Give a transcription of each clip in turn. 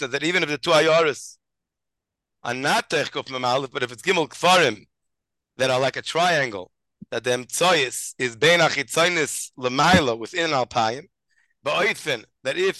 Mishnah that even if the two Ayaris are not Teich Kuf Mem Aleph, but if it's Gimel Kfarim that are like a triangle, that the Emtsoyis is Bein HaChitzainis L'mayla within Alpayim, Ba'oifen, that if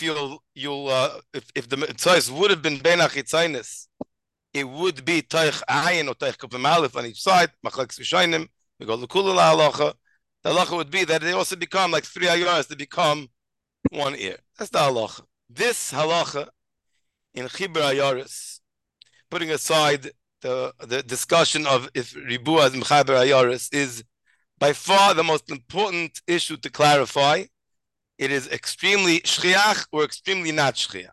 if the Emtsoyis would have been Bein HaChitzainis, it would be Teich Ayin or Teich Kuf Mem Aleph on each side, Machlekes Rishonim, we go L'kula La'alacha. The halacha would be that they also become like three ayaras, they become one ear. That's the halacha. This halacha in Chibur Ayaris, putting aside the discussion of if Ribua is Mechaber Ayaris, is by far the most important issue to clarify. It is extremely shchiach or extremely not shchiach.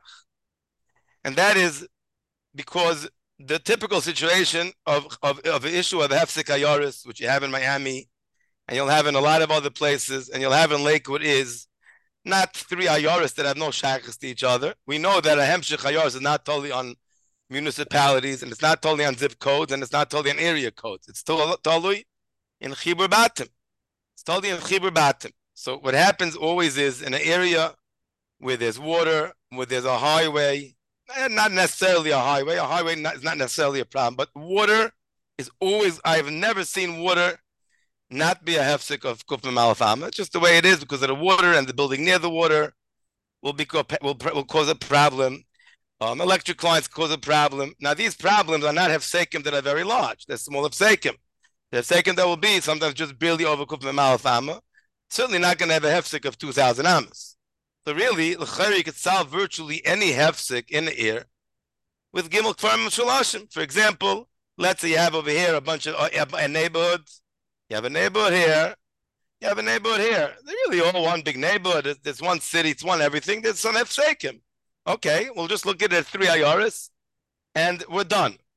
And that is because the typical situation of an issue of Hefsek Ayaris, which you have in Miami, and you'll have in a lot of other places, and you'll have in Lakewood, is not three ayaris that have no shaykhs to each other. We know that a hemshich ayaris is not totally on municipalities, and it's not totally on zip codes, and it's not totally on area codes. It's totally in chibur batim. It's totally in chibur batim. So what happens always is in an area where there's water, where there's a highway, not necessarily a highway is not necessarily a problem, but water is always, I've never seen water not be a hefsek of Kuf Mem Aleph Amma. It's just the way it is because of the water, and the building near the water will cause a problem. Electric lines cause a problem. Now, these problems are not hefsekim that are very large. They're small hefsekim. The hefsekim that will be sometimes just barely over Kuf Mem Aleph Amma. Certainly not going to have a hefsek of 2,000 Ammas. So really, l'chayr, you could solve virtually any hefsek in the ear with Gimel Kfarim Shalashim. For example, let's say you have over here a bunch of neighborhoods. You have a neighborhood here. You have a neighborhood here. They're really all one big neighborhood. There's one city. It's one everything. There's some hefsekim. Okay, we'll just look at it three ayaris, and we're done. It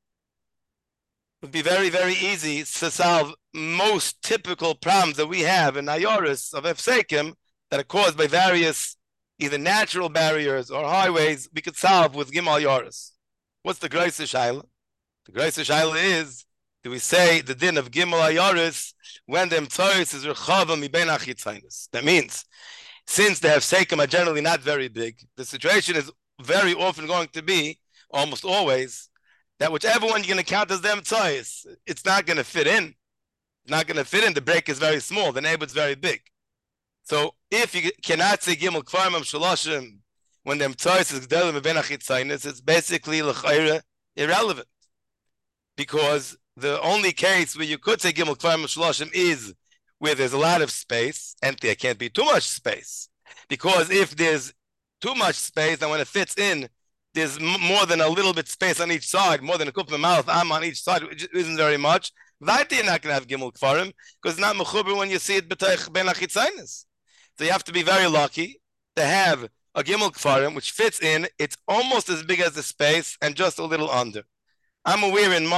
would be very, very easy to solve most typical problems that we have in ayaris of hefsekim that are caused by various either natural barriers or highways. We could solve with Gimel ayaris. What's the Greisa Shaila? The Greisa Shaila is, do we say the din of Gimel Ayaris when the Emtsoyis is Rechava Mibein HaChitzainis? That means, since the Hefsekim are generally not very big, the situation is very often going to be, almost always, that whichever one you're going to count as the Emtsoyis, it's not going to fit in. It's not going to fit in. The break is very small. The neighborhood's very big. So if you cannot say Gimel Kfarim Shalashim when the Emtsoyis is G'delim Mibein HaChitzainis, it's basically l'chayra irrelevant. Because the only case where you could say Gimel Kfarim Shalashim is where there's a lot of space, and there can't be too much space. Because if there's too much space, and when it fits in, there's more than a little bit space on each side, more than a Kuf Mem Aleph Amma on each side, which isn't very much. That you're not going to have Gimel Kfarim, because it's not mechuber when you see it b'teich ben achitzainis. So you have to be very lucky to have a Gimel Kfarim which fits in. It's almost as big as the space and just a little under. I'm aware in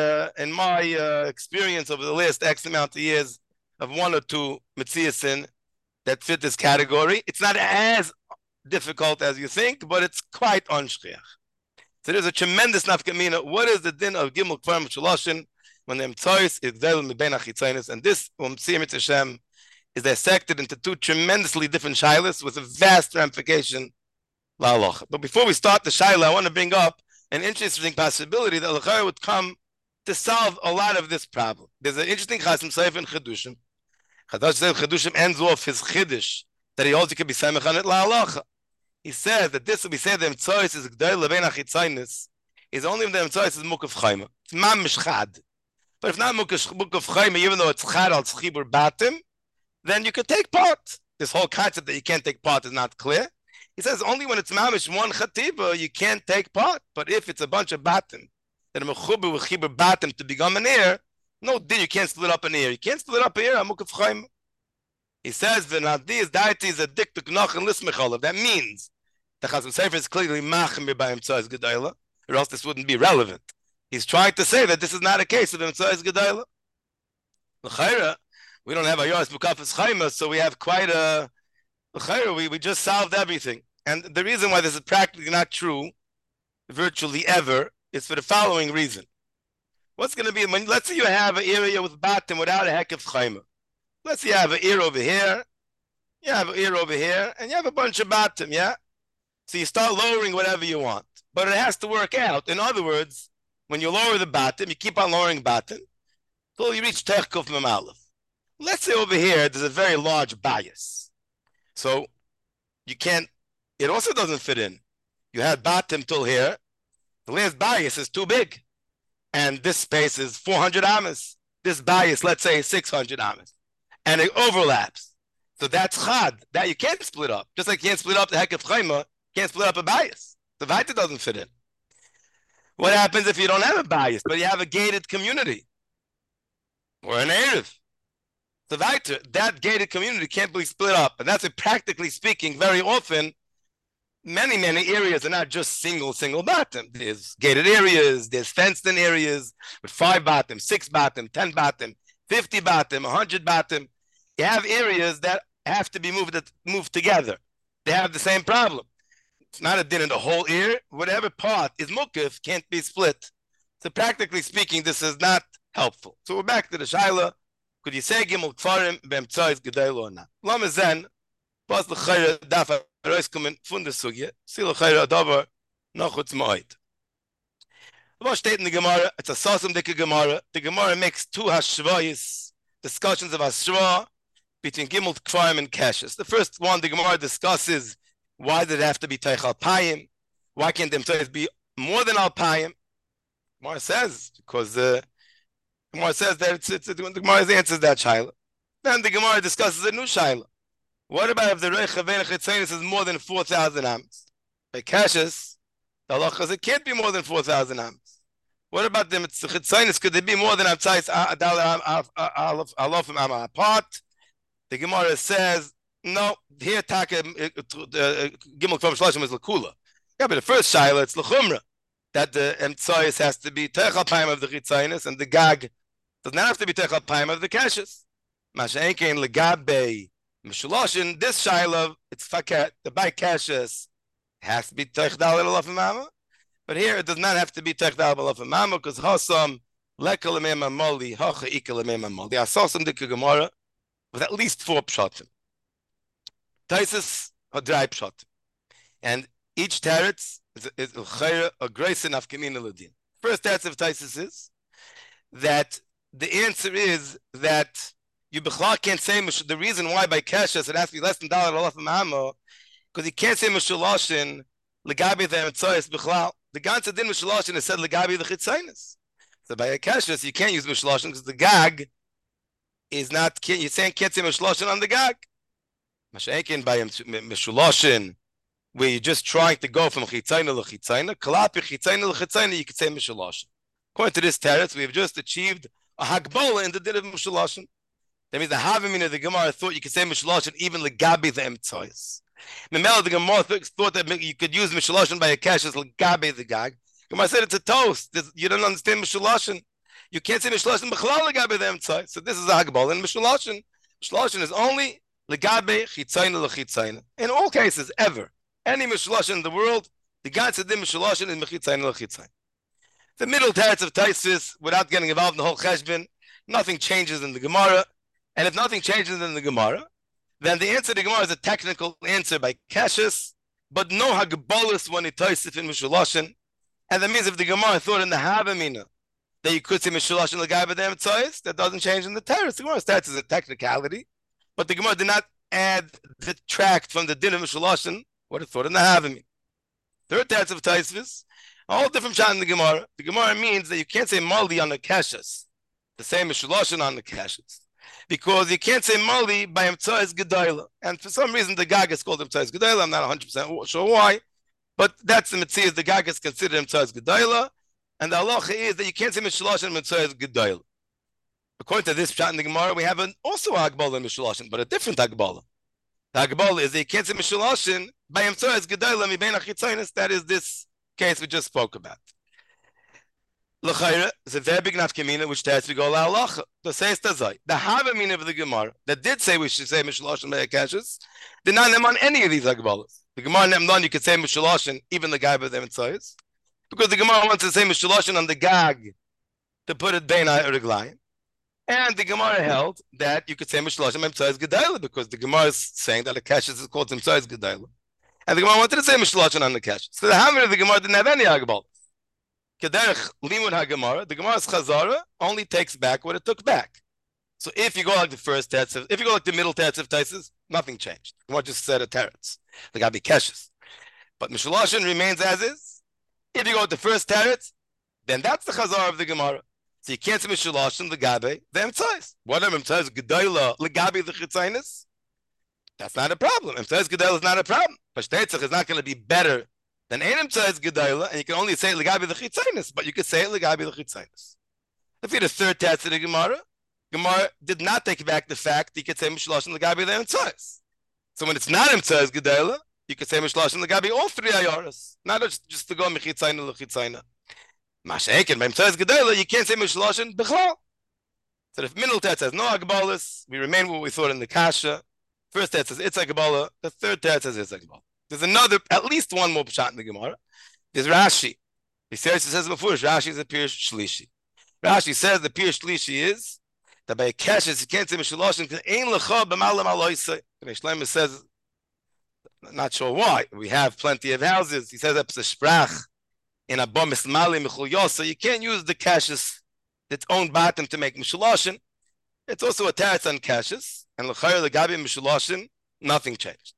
my experience over the last X amount of years of one or two mitziasin that fit this category. It's not as difficult as you think, but it's quite unshchiach. So there's a tremendous nafkamina. What is the din of Gimel Kfarim Shalashim when the Emtsoyis is G'delim Mibein HaChitzainis? And this Hashem is dissected into two tremendously different shilas with a vast ramification. But before we start the shaila, I want to bring up an interesting possibility that L'chayr would come to solve a lot of this problem. There's an interesting Chasim Sofer in Chedushim. Chedushim ends off his Chiddush that he also could be Samech on it La'alacha. He says that this will be said the Emtsoyis is G'dei Lebein HaChitzainis is only when the Emtsoyis is Mukaf Chayma. It's Mamish Chad. But if not Mukaf Chayma, even though it's Chad al Tzchibur Batim, then you could take part. This whole concept that you can't take part is not clear. He says only when it's mamish one chatiba you can't take part. But if it's a bunch of batim that are mechuber with chibur batim to become an ear, no, then you can't split up an ear. You can't split up an ear. Amukaf chayim. He says v'nadis daiti is a diktuk noch and lismecholav. That means the Chazon Sofer is clearly machmir by Emtsoyis Gedayla, or else this wouldn't be relevant. He's trying to say that this is not a case of Emtsoyis Gedayla. L'chayra, we don't have a Yoris Bukafas Chayma, so we have quite a we just solved everything. And the reason why this is practically not true, virtually ever, is for the following reason. What's going to be, let's say you have an area with batim without a heck of chayma. Let's say you have an ear over here, you have an ear over here, and you have a bunch of batim, yeah? So you start lowering whatever you want, but it has to work out. In other words, when you lower the bottom, you keep on lowering bottom until you reach Tech Kuf Mem Aleph. Let's say over here there's a very large bias, so you can't. It also doesn't fit in. You had bottom till here. The last bias is too big, and this space is 400 amas. This bias, let's say, is 600 amas, and it overlaps. So that's chad that you can't split up. Just like you can't split up the hekef chayma, can't split up a bias. The vita doesn't fit in. What happens if you don't have a bias, but you have a gated community or an erev? The vita, that gated community can't be split up, and that's it. Practically speaking, very often, many areas are not just single bottom. There's gated areas, there's fenced-in areas with 5 bottom, 6 bottom, 10 bottom, 50 bottom, 100 bottom. You have areas that have to be moved together. They have the same problem. It's not a din in the whole ear. Whatever part is mukif can't be split. So practically speaking, this is not helpful. So we're back to the shaila. Could you say gimel kfarim b'emtzais gedaylo or not? Lama zen, pas l'chayra dafa rauskommen von der Sugya, si l'chayra adavar nachutz ma'id. What steht in the Gemara? It's a sasum dike Gemara. The Gemara makes 2 hashvayis, discussions of hashva between gimel kfarim and kashes. The first one, the Gemara discusses why did it have to be teich alpayim? Why can't the emtzais be more than alpayim? Gemara says because Gemara says that the Gemara answers that shaila. Then the Gemara discusses a new shaila. What about if the Reich Havein Chitzainis is more than 4,000 amos? By Kashas, the halacha says it can't be more than 4,000 amos. What about the Chitzainis? Could they be more than Amtzais Alofim Amma apart? The Gemara says, no, here Taka Gimel Kvam Shlashim is Lakula. Yeah, but the first Shaila, it's Lachumra, that the Emtzais has to be Techal Paim of the Chitzainis, and the Gag does not have to be Techal Paim of the Kashas. Masha'enkein Legabe Mishulashin, this Shiloh, it's fakat, the by Kashas has to be Techdal Alaf Mama, but here it does not have to be Techdal Alaf Mama because Hasam Lekal Mema Moli, Hacha Ikal Mema Moli. I saw some Dika Gemara with at least 4 pshatim. Taisis are 3 pshatim. And each teretz is a grace enough Kamina Ladin. First teretz of Taisis is that the answer is that you can't say the reason why by Keshas it has to be less than $1 alaf ma'amo, because you can't say Mishulashin legabi the Emtzoyes b'chlal. The ganze din Mishulashin is said legabi the Chitzainis. So by a Keshas you can't use Mishulashin because the gag is not. You're saying can't say Mishulashin on the gag. Masha'ekin by Mishulashin, where you're just trying to go from Chitzaina to Chitzaina, Kalapi Chitzaina to Chitzaina, you could say Mishulashin. According to this teretz, we have just achieved a Hagbola in the din of Mishulashin. That means the Havamina of the Gemara thought you could say Mishulashin even legabi the Emtzoyes. Memela the Gemara thought that you could use Mishulashin by a cash as legabi the Gag. Gemara said it's a toast. You don't understand Mishulashin. You can't say Mishulashin b'chalal legabi the Emtzoyes. So this is a Hagbal. And Mishulashin is only legabi chitzayna lechitzayna. In all cases, ever. Any Mishulashin in the world, the God said Mishulashin is mechitzayna lechitzayna. The middle teretz of Taisis, without getting involved in the whole cheshbon, nothing changes in the Gemara. And if nothing changes in the Gemara, then the answer to the Gemara is a technical answer by Kashas, but no Hagbolus when it Taisif in Mishulashin. And that means if the Gemara thought in the Havamina that you could say Mishulashin L'gai B'dem Tzayis, that doesn't change in the Teretz. The Gemara starts as a technicality, but the Gemara did not detract from the din of Mishulashin what it thought in the Havamina. Third Teretz of Taisvis, a whole different shot in the Gemara. The Gemara means that you can't say Mali on the Kashas, the same Mishulashin on the Kashas. Because you can't say Mali by Emtzais Gedayla. And for some reason, the Gag is called Emtzais Gedayla. I'm not 100% sure why. But that's the Mitzvah. The Gag is considered Emtzais Gedayla. And the halacha is that you can't say Mishulashin Emtzais Gedayla. According to this shot in the Gemara, we have also a Hagbala in Mishulashin, but a different Hagbala. The Hagbala is that you can't say Mishulashin by Emtzais Gedayla Mi Bein HaChitzainis. That is this case we just spoke about. L'chayra is a very big nafkamina which has to go la halacha. The says tazai. The havamina of the Gemara that did say we should say Mishulashin by Akashas did not name on any of these Hagbalas. The Gemara named on you could say Mishulashin even the guy by them tzayis, because the Gemara wants to say Mishulashin on the gag to put it beinai uriglayim, and the Gemara held that you could say Mishulashin by tzayis gedayla because the Gemara is saying that Akashas is called tzayis gedayla. And the Gemara wanted to say Mishloshin on the Keshes. So the Hammer of the Gemara didn't have any Hagbal. Kederech Limud HaGemara, the Gemara's Chazara only takes back what it took back. So if you go like the first Tetzev, if you go like the middle Tetzev Taises, nothing changed. The Gemara just said a Teretz. The Gabi Keshes. But Mishloshin remains as is. If you go with the first Teretz, then that's the Chazara of the Gemara. So you can't say Mishloshin, the Gabi, the Emtzais. What if Emtzais Gedoyla, the Gabi, the Chitzainis? That's not a problem. Emtzais Gedoyla is not a problem. Pashtetzach is not going to be better than Ein Emtzais Gedoyla, and you can only say it Legabi the Chitzainis, but you can say it Legabi the Chitzainis. If you had a third Tetz in the Gemara did not take back the fact that you could say Mishloshin Legabi the Emtzais. So when it's not Emtzais Gedoyla, you could say Mishloshin Legabi all three Ayaras, not just to go Mechitzaina Lechitzaiina. Masha'ekin, by Emtzais Gedoyla, you can't say Mishloshin Bechlal. So if middle Tetz has no Agbalas, we remain what we thought in the Kasha. First Tetz says it's Agabala, the third Tetz says it's Agabala. There's another, at least one more pshat in the Gemara. There's Rashi. He says before, Rashi is a Pirush Shlishi. Rashi says the Pirush Shlishi is that by a Keshes, you can't say Mishloshin, because Ein Lecha B'Malam Aloisei. Shlomo says, not sure why. We have plenty of houses. He says that's a Sprach in a Bomis Mali Michul Yosa. You can't use the Keshes that's owned bottom to make Mishloshin. It's also a Teretz on Keshes. And L'chayr Legabi Mishloshin, nothing changed.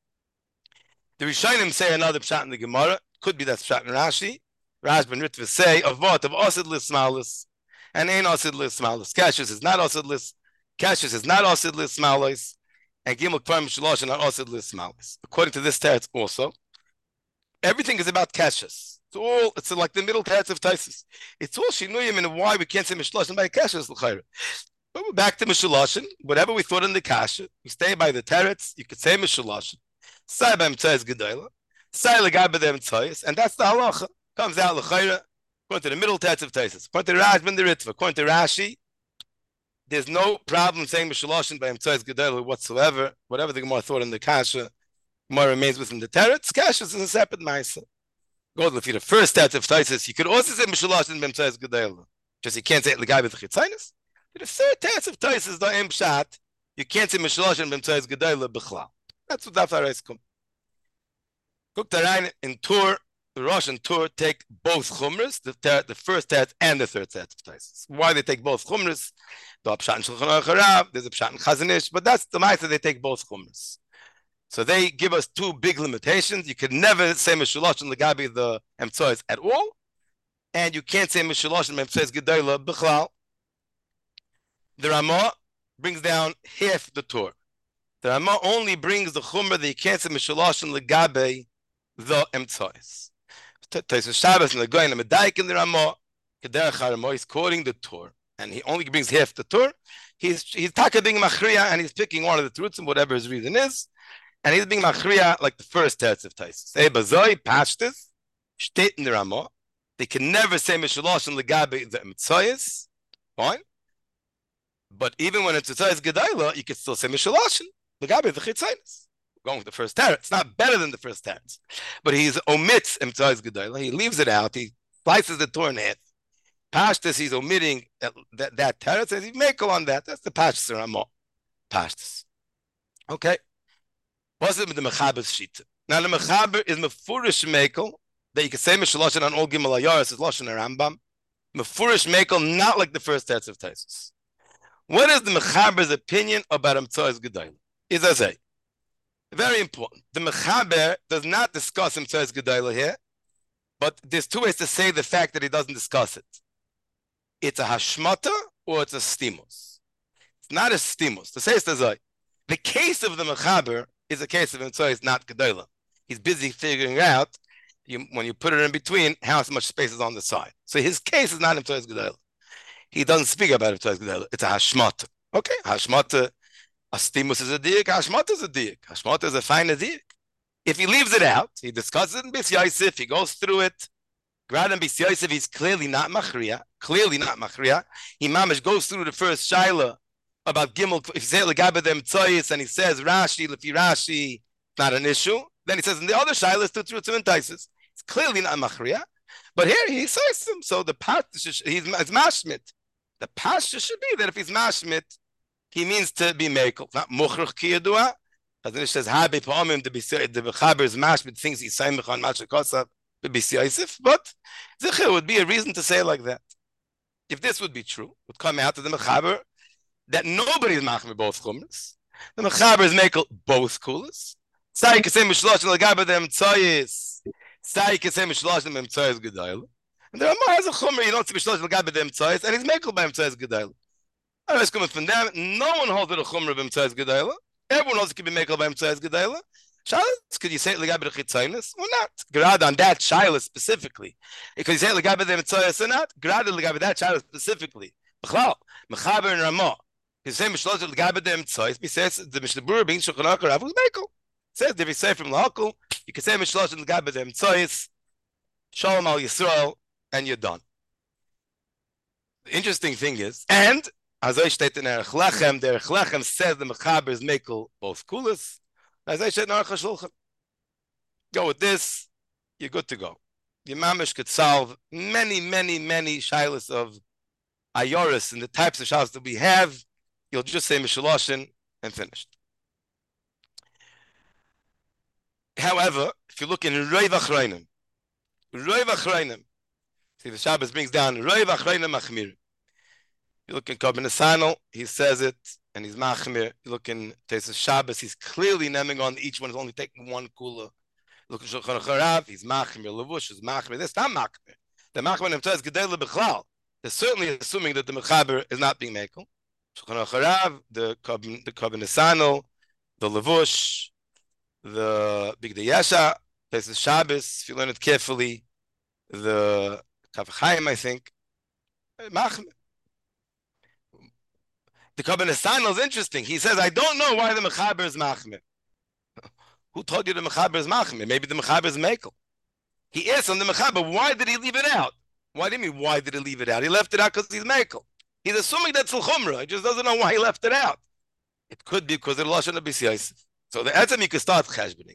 The Rishonim say another pshat in the Gemara. Could be that pshat in Rashi. Rash ben Ritva say of what of Osid Lismalis and Ein Osid Lismalis. Keshes is not Osid Lis. Keshes is not Osid Lismalis, and Gimel Kvar Mishloshin are Osid Lismalis. According to this teretz also, everything is about Keshes. It's like the middle teretz of Taisus. It's all Shinuyim and why we can't say Mishloshin by Keshes L'chayr. But we're back to Mishloshin. Whatever we thought in the Kasha, we stay by the teretz. You could say Mishloshin. Say by Emtzais Gedoyla, say Legabi the Emtzais, and that's the halacha. Comes out l'chayra, according to the middle teretz of Taisus. According to Rash ben the Ritva, according to Rashi, there's no problem saying Mishloshin by Emtzais Gedoyla whatsoever. Whatever the Gemara thought in the Kasha, Gemara remains within the teretz. Kasha is a separate ma'isa. Go if you the first teretz of Taisus, you could also say Mishloshin by Emtzais Gedoyla. Just you can't say it Legabi the Chitzainis. The third teretz of Taisus, the Em Pshat, you can't say Mishloshin by Emtzais Gedoyla b'chlal. That's what Daf Harais come. Cook Tarain in Tur, the Rosh and Tur take both chumras, the first tet and the third tet of Taisus. Why they take both chumras? The Pshat in Shulchan Aruch Harav, there's a Pshat in Chazon Ish, but that's the ma'aseh they take both chumras. So they give us two big limitations. You can never say Mishloshin Legabi the Emtzos at all, and you can't say Mishloshin Emtzos Gedoyla b'chlal. The Ramah brings down half the Tur. The Ramah only brings the chumrah that you can't say Mishloshin Legabe the Emtzos. Taisus Shabbos and the Goyin and Medaik in the Ramah, Kederech HaRamah, he's quoting the Tur, and he only brings half the Tur. He's taka being machriya, and he's picking one of the truths, and whatever his reason is, and he's being machriya like the first teretz of Taisus. Bazoi Pashtis state in the Ramah, they can never say Mishloshin Legabe the Emtzos. Fine. But even when it's Emtzos Gedoyla, you can still say Mishloshin Legabi the Chitzainis. Going with the first teretz. It's not better than the first teretz. But he omits Emtzos Gedoyla. He leaves it out. He slices the Torah in half. Pashtus, he's omitting that teretz, and he's makel on that. That's the Pashtus Ramah. Pashtus. Okay. What's it with the Mechaber's Shita? Now the Mechaber is Mefurish Mekel, that you can say Mishloshin on all Gimel Ayaris, is Loshin Rambam. Mefurish Mekel, not like the first teretz of Taisus. What is the Mechaber's opinion about Emtzos Gedoyla? Is I say, very important. The Mechaber does not discuss Emtzos Gedoyla here, but there's two ways to say the fact that he doesn't discuss it. It's a hashmata or it's a stimulus. It's not a stimulus. To say it's the case of the Mechaber is a case of Emtzos not Gedoyla. He's busy figuring out, when you put it in between, how much space is on the side. So his case is not Emtzos Gedoyla. He doesn't speak about Emtzos Gedoyla. It's a hashmata. Okay, hashmata. A stimus is a diak, hashmata is a diak. Hashmata is a fine diak. If he leaves it out, he discusses it in Bis Yosef, he goes through it. Grad in Bis Yosef, he's clearly not machriya. He mamish goes through the first shaila about Gimel. If you say Legabe the Emtzos, and he says Rashi, Lefi Rashi, not an issue. Then he says in the other shaila, it's two truths and Taisus. It's clearly not machriya. But here he says him, so the pastor, he's mashmit. The pastor should be that if he's mashmit, he means to be mekel, not muchrach ki yadua. Chazon Ish says, Habe Pa'omim, the Mechaber is mash with things he's saying on Masha Kosav, but Zichir would be a reason to say it like that. If this would be true, would come out to the Mechaber that nobody is machmir both chumras. The Mechaber is makel both kulas. Sai kesem mishlosh l'gabe dem tzoyis. Sai kesem mishlosh dem tzoyis gedayla. And there are a chumra you don't see mishlosh l'gabe dem tzoyis, and he's makel by tzoyis gedayla. I was coming from them. No one holds with a chumra b'em tzoyis gedayla. Everyone knows it can be makel by tzoyis gedayla. Shalos, could you say it l'gabe the chitzaynis or not? Grad on that shaila specifically. Could you say it l'gabe dem tzoyis or not? Grad l'gabe that shaila specifically. B'chlal, Mechaber and Ramah. He says Mishlosh l'gabe dem tzoyis. He says the Mishnah Berurah being Shulchan Aruch Rav was makel. Says if you say from L'Hakol, you can say Mishlosh l'gabe dem tzoyis, Shalom al Yisrael, and you're done. The interesting thing is, and as I state in Erech Lechem, the Erech Lechem says the Mechaber is makel both kulas. As I said in Aruch HaShulchan, go with this, you're good to go. Your mamish could solve many shilas of ayoris and the types of shilas that we have. You'll just say Mishaloshin and finished. However, if you look in Roiv Achrayim, see the Shabbos brings down Roiv Achrayim Machmir. You look in Kabbalah Sanal, he says it, and he's Machmir. You look in Tesis Shabbos, he's clearly naming on each one is only taking one kula. Look in Shulchan Aruch Rav, he's Machmir. Levush is Machmir. This not Machmir. The Machmir himself is Gedele Bechlal. They're certainly assuming that the Mechaber is not being makel. Shulchan Aruch Rav, the Kabbalah Sanal, the Levush, the Bigdei Yesha, Tesis Shabbos, if you learn it carefully, the Kaf Chaim, I think, Machmir. The Kabbalah Sanal is interesting. He says, I don't know why the Mechaber is Machmir. Who told you the Mechaber is Machmir? Maybe the Mechaber is Mekel. He asked on the Mechaber, why did he leave it out? Why do you mean, why did he leave it out? He left it out because he's Mekel. He's assuming that's L'chumra. He just doesn't know why he left it out. It could be because of the Lashon Abis Yosef. So the Etzem, you could start cheshboning.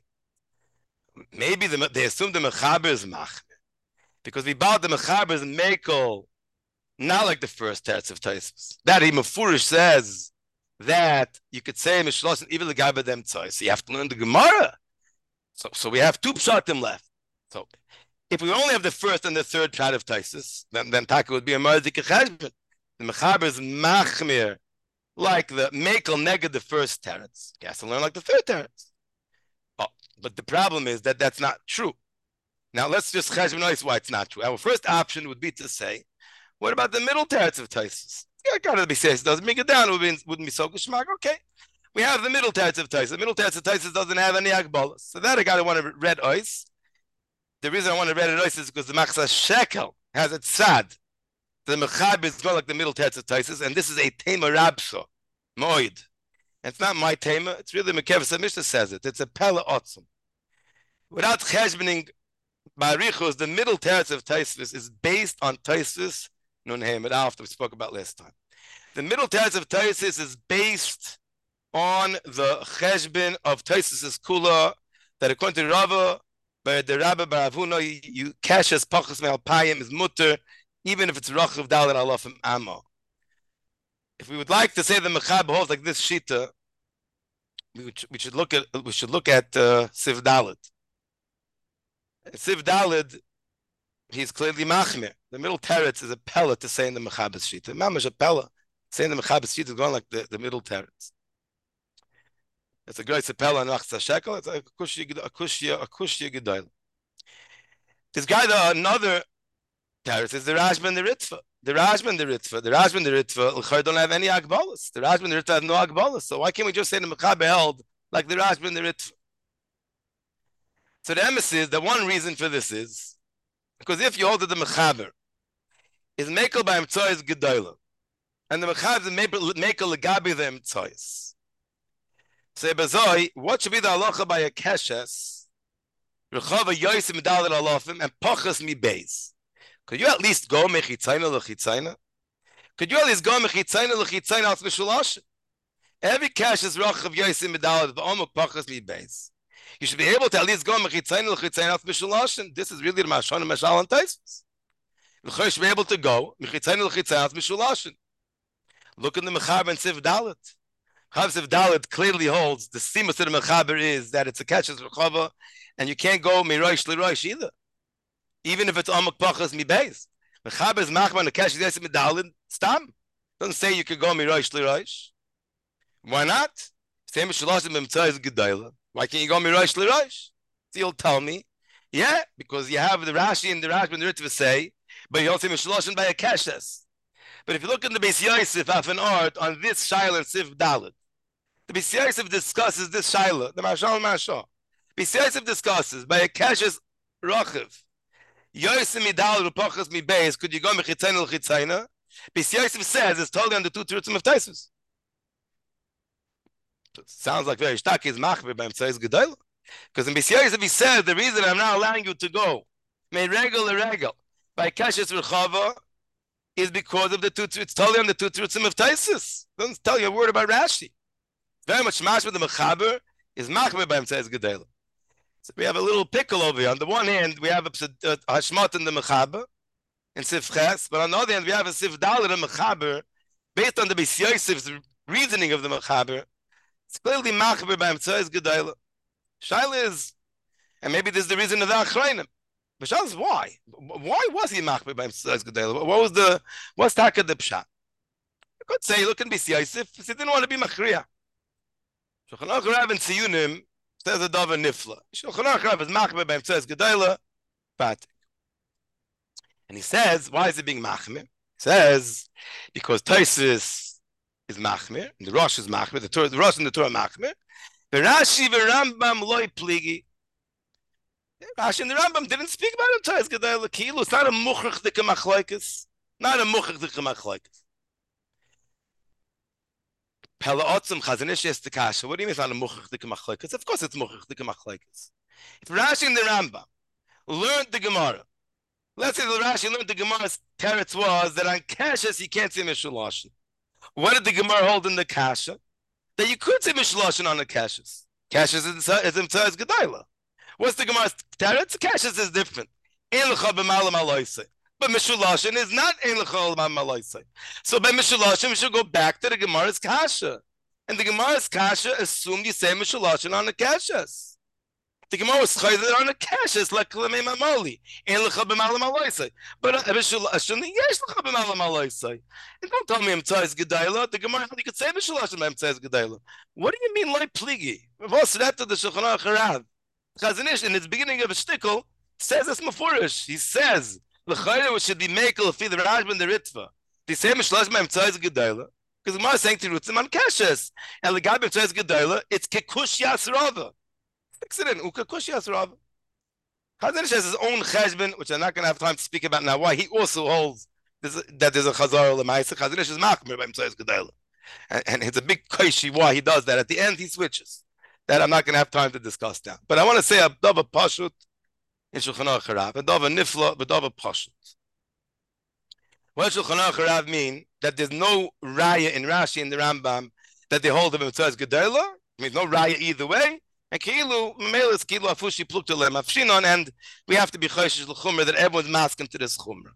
Maybe they assume the Mechaber is Machmir. Because we bought the Mechaber is Mekel, not like the first teretz of Tosfos. That he Mefurish says that you could say Mishlosh even the Gabe dem tzoyis. So you have to learn the Gemara. So we have two pshatim left. So if we only have the first and the third pshat of Tosfos, then Taka would be a Marzik Cheshbon. The Mechaber is Machmir, like the Mekel neged the first teretz. You have to learn like the third teretz. Oh, but the problem is that that's not true. Now let's just cheshbonize why it's not true. Our first option would be to say, what about the middle teretz of Tosfos? Yeah, gotta be says doesn't make it down. It wouldn't be so geschmack. Okay, we have the middle teretz of Tosfos. The middle teretz of Tosfos doesn't have any agbolas. So that I gotta want to read ois. The reason I want to read it ois is because the Machzas Shekel has it sad. The Mechaber is going like the middle teretz of Tosfos, and this is a tema rabso, moed. And it's not my tema. It's really Mekeves Mishnah says it. It's a pella otzum. Without cheshboning barichos, the middle teretz of Tosfos is based on Tosfos Nun Hey Alf that we spoke about last time. The middle teretz of Tosfos is based on the cheshbon of Tosfos' kula that according to Rava, by the Rabbi Bar Avuna, you cash as pachas me'alpayim is mutter, even if it's rachav dalet alafim amo. If we would like to say the Mechaber holds like this shita, we should look at Siv Dalet. Siv Dalet, he's clearly machmir. The middle teretz is a pella to say in the Mechaber's shita. Mamash a pella. Saying the Mechaber's shita is going like the middle teretz. It's a great pella and Machzas Shekel. It's a kushya gedayla. This guy, another teretz is the Rashba and the Ritva. The Rashba and the Ritva don't have any agbolas. The Rashba and the Ritva have no agbolas. So why can't we just say the Mechaber held like the Rashba and the Ritva? So the emes is that one reason for this is because if you hold that the Mechaber is mekel by Emtzoyis Gedoyla, and the Mechaber is mekel legabi the Emtzoyis. So Bezoi, what should be the halacha by a keshes? Rechava yoysim dalet alafim and pachas mi beis. Could you at least go mechitzayna lechitzayna? Could you at least go mechitzayna lechitzayna al mishulash? Every cash is roch of yoysim medalet v'omuk pachas mi beis. You should be able to at least go mechitzayna lechitzayna al mishulash. This is really the mashon and mashal and Tosfos. You should be able to go mechitzayna lechitzayna al mishulash. Look in the Mechaber and Siv Dalet. Chavsiv Dalit clearly holds the simus of the mechaber is that it's a keshes rechava, and you can't go mirosh lirosh either, even if it's amok pachas mibeis. Mechaber is machman the keshes yesim Dalit stam. Doesn't say you could go mirosh lirosh. Why not? Same shaloshim b'mitzvah is gedayla. Why can't you go mirosh lirosh? So you'll tell me, yeah, because you have the Rashi and the Rashba and the Ritva say, but you also say shaloshim by a keshes. But if you look in the Beis Yosef of an art on this Shaila and Sif Dalit, the Beis Yosef discusses this Shaila, the Mashal Mashal. Beis Yosef discusses by a Keshes Rochiv. Yosef Midal Rupachas Mibeis, could you go Mechitzayna L'Chitzayna? Beis Yosef says it's totally on the two Terutzim of Taisus. Sounds like very Shtaki is Machbir by Mitzvah Gedayla. Because in Beis Yosef he says the reason I'm not allowing you to go, Mei Regel L'Regel, by Keshes Rechava, is because of the two. It's totally on the two Terutzim of Taisus. Doesn't tell you a word about Rashi. Very much mashma the mechaber is machmer by himself gedela. So we have a little pickle over here. On the one hand, we have a hashmat in the mechaber in Sif Ches, but on the other hand, we have a Sif Dalet in mechaber based on the Beis Yosef's reasoning of the mechaber. It's clearly machmer by himself gedela. Shaila is, and maybe this is the reason of the achrayim. But Shaila is why? Why was he machmer by himself gedela? What's taka the pshat? You could say, look in Beis Yosef, he didn't want to be machriya. Shulchan Aruch Rav in Tziyunim says a davar nifla. Shulchan Aruch Rav is machmer by himself gedela, patik. And he says, why is it being machmer? He says, because Taisus is machmer, and the Rosh is machmer, the Rosh and the Torah machmer. The Rashi and Rambam loy pligi. Rashi and the Rambam didn't speak about it. Taisus gedela kilu. It's not a muchach dika machlokes. Not a muchach dika machlokes. Pella Otzim Chazanish is the kasha. What do you mean it's not a muchach dika machlokes? Of course it's muchach dika machlokes. If Rashi and the Rambam learned the Gemara, let's say the Rashi learned the Gemara's teretz was that on Kashas you can't say Mishuloshin. What did the Gemara hold in the Kasha? That you could say Mishuloshin on the Kashas. Kashas is in Gedayla. What's the Gemara's teretz? Kashas is different. But Mishuloshin is not Ein L'cha B'malam Aloisei. So by Mishuloshin we should go back to the Gemara's Kasha. And the Gemara's Kasha assumed you say Mishuloshin on the Kashas. The Gemara was chayzer on the kashas like Lemei Mamoli. Ein L'cha B'malam Aloisei. But Mishuloshin yesh L'cha B'malam Aloisei. And don't tell me Emtzais Gedayla. The Gemara you could say Mishuloshin by Emtzais Gedayla. What do you mean like pligi? What's that to the Shulchan Aruch Rav? Chazanish in its beginning of a shtickle says it's mafurish. He says l'chayre should be mekel fi the Rashba and the Ritva. The same Mishlosh by Emtzais Gedayla. Because the Gemara is saying to Rutzim on kashas. And the guy by Emtzais Gedayla, it's kekush yasrava. Fix it in ukekush yasrava. Chazanish has his own cheshbon, which I'm not going to have time to speak about now. Why he also holds that there's a chazar l'maisa. Chazanish is machmer by Emtzais Gedayla. And it's a big koishi why he does that. At the end, he switches. That I'm not going to have time to discuss now. But I want to say a dava pashut in Shulchan Aruch Rav, a dava nifla, but dava pashut. What does Shulchan Aruch Rav mean? That there's no raya in Rashi and the Rambam that they hold of him as Gedayla. Means no raya either way. And kilu memelis kilu afushi pluktelem afshinon, and we have to be choishish l'chumra that everyone's masking to this chumra.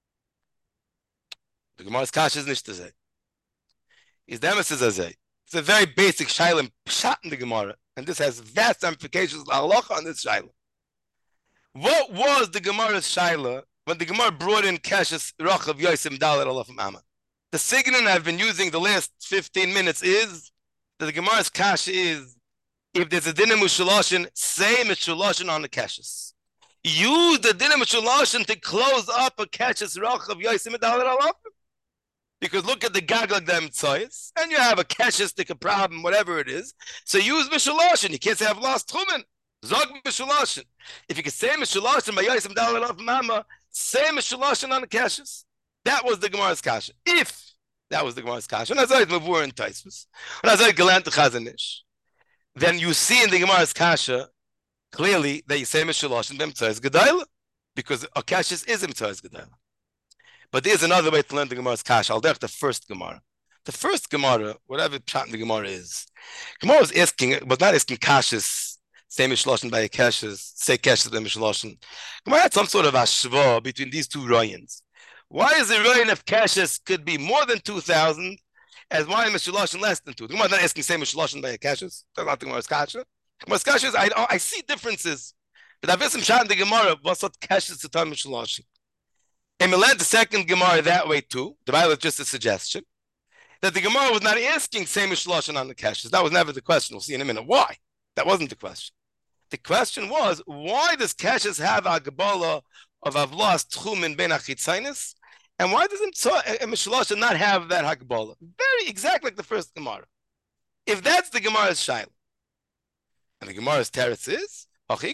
The Gemara's kash is nicht to say. Is the emes is a say. It's a very basic shayla pshat in the Gemara, and this has vast ramifications halacha on this shayla. What was the Gemara's shayla when the Gemara brought in Keshes Rochav Yosim Dalet Alaf Mama? The signon I've been using the last 15 minutes is that the Gemara's kash is if there's a dinner Mishuloshin, say Mishuloshin on the Keshes. Use the dinner Mishuloshin to close up a Keshes Rochav Yosim Dalet Alaf. Because look at the gaglag them tzoyis, and you have a keshestik problem, whatever it is. So use Mishuloshin. You can't say I've lost Chumen. Zog Mishuloshin. If you can say Mishuloshin by Yosim Dalet Alaf Mama, say Mishuloshin on the keshes. That was the Gemara's kasha. If that was the Gemara's kasha, and as I mavur in Taisvus, and as I galant Chazanish, then you see in the Gemara's kasha clearly that you say Mishuloshin b'Emtzais Gedayla, because a kasha is Emtzais Gedayla. But there's another way to learn the Gemara's kasha. I'll take the first Gemara. The first Gemara, whatever pshat in the Gemara is, Gemara was not asking kashas, say Mishuloshin by a kashas, say kashas by Mishuloshin. Gemara had some sort of ashva between these two royans. Why is the royan of kashas could be more than 2,000, as why Mishuloshin less than 2. The Gemara is not asking say Mishuloshin by a Kashas. That's not the Gemara's Kasha. Gemara's Kasha is, I see differences. But I've some shot in the Gemara, what's not Kashas to time Mishuloshin. And we learned the second Gemara that way too. The Bible is just a suggestion. That the Gemara was not asking say Mishuloshin on the Kashas. That was never the question. We'll see in a minute. Why? That wasn't the question. The question was, why does Kashas have a Gabala of I've lost Tchumin Ben Achitzainis? And why doesn't Mishuloshin not have that Hakbala? Very exactly like the first Gemara. If that's the Gemara's Shaila, and the Gemara's Teretz is,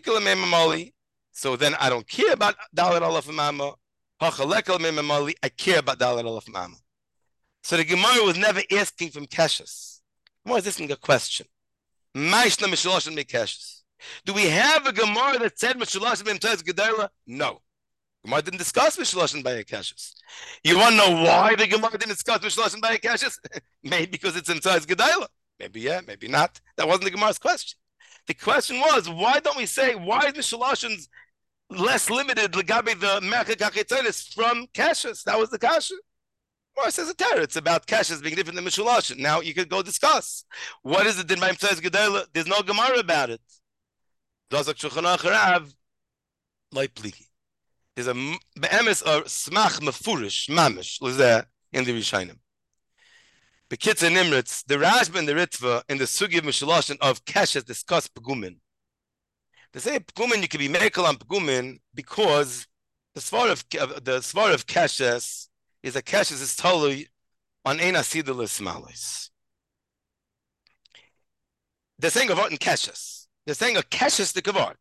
so then I don't care about Dalet Aleph Mama. I care about Dalet Aleph Mama. So the Gemara was never asking from Kashas. Gemara is asking a question. Maishna Mishuloshin me Kashas. Do we have a Gemara that said Mishuloshin me Mtaz Gedaila? No. Gemara didn't discuss Mishuloshin by Akashis. You want to know why the Gemara didn't discuss Mishuloshin by Akashis? Maybe because it's inside Gedaila. Maybe yeah, maybe not. That wasn't the Gemara's question. The question was, why don't we say, why is Mishuloshin's less limited Legabi the Merchak HaChitzonis from Kashis? That was the Kasha. Gemara says a terror. It's about Kashis being different than Mishuloshin. Now you could go discuss. What is it din by inside Gedaila? There's no Gemara about it. Dazak Shulchan Aruch Rav, like pliki. There's a be'emes or smach mefurish mamish lezeh in the Rishonim. Bekitz and Nimritz, the Rashba and the Ritva in the Sugi of Mishuloshin of Keshes discuss Pegumin. They say Pegumin you can be mekel on Pegumin because the svar of Keshes is a Keshes is totally on ein asidulis malos. They're saying about in Keshes. They're saying a Keshes the kavart.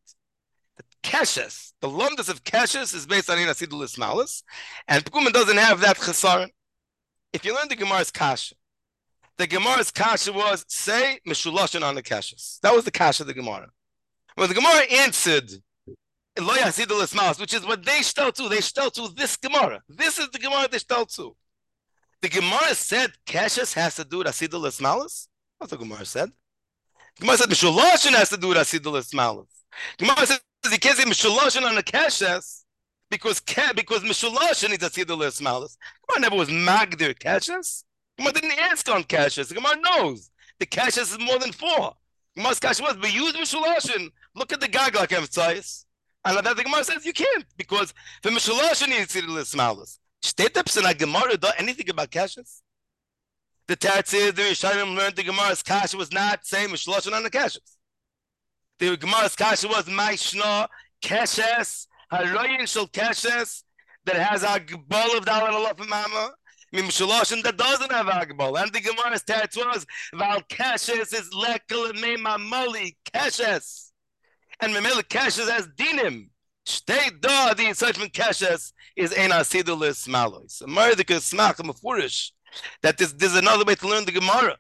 Keshes, the lumdus of Keshes is based on Inasidulis Malis, and Pegumin doesn't have that chesaron. If you learn the Gemara's Kasha, the Gemara's Kasha was, say, Mishuloshin on the Keshes. That was the Kasha of the Gemara. When the Gemara answered, Lo Yasidulis Malis, which is what they shtel to this Gemara. This is the Gemara they shtel to. The Gemara said Keshes has to do with Asidulis Malis. That's what the Gemara said. The Gemara said Mishuloshin has to do with Asidulis Malis. The Gemara said, you can't say Mishuloshin on the Keshes because Mishuloshin is a Sidulis Malis. Gemara never was Magdir Keshes. Gemara didn't ask on Keshes. Gemara knows the Keshes is more than 4. Gemara's Keshes was, but use Mishuloshin. Look at the Gagla emphasize. And that the Gemara says you can't because the Mishuloshin is Sidulis Malis. Steht in a Gemara do anything about Keshes? The Teretz is the Rishonim learned the Gemara's Kasha was not saying Mishuloshin on the Keshes. The Gemara's Kasha was Maishna Keshes, Haroyin Shel Keshes, that has a Gbol of Dalet Aleph Mama, Mishuloshin that doesn't have a Gbol. And the Gemara's teretz was, Val Keshes is Lekel and Meima Moli, Keshes. And Memele Keshes has Dinim. Shtei Da, the insertion Keshes is Ein Asidulis Malois. America Smach, Mefurish, that there's another way to learn the Gemara.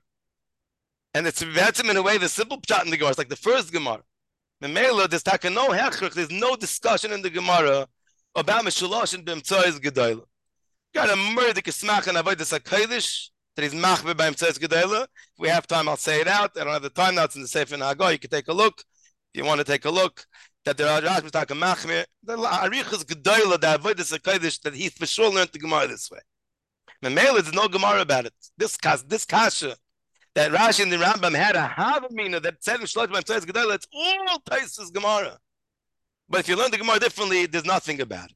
And that's in a way the simple pshat in the Gemara. It's like the first Gemara. Memela, there's no discussion in the Gemara about Mishuloshin b'Mtzois Gedaila. Got a murder Kismach and Avodas HaKodesh that he's machber by Mtzois Gedaila. If we have time, I'll say it out. I don't have the time now. It's in the Sefer Nagah. You can take a look. If you want to take a look, that there are Rashi Mishtak Machmer. The Arichas Gedaila, the Avodas HaKodesh, that he for sure learned the Gemara this way. Memela, there's no Gemara about it. This kasha. That Rashi and the Rambam had a Havamina that said Mishuloshin b'Mtzois Gedaila, it's all Taisus Gemara. But if you learn the Gemara differently, there's nothing about it.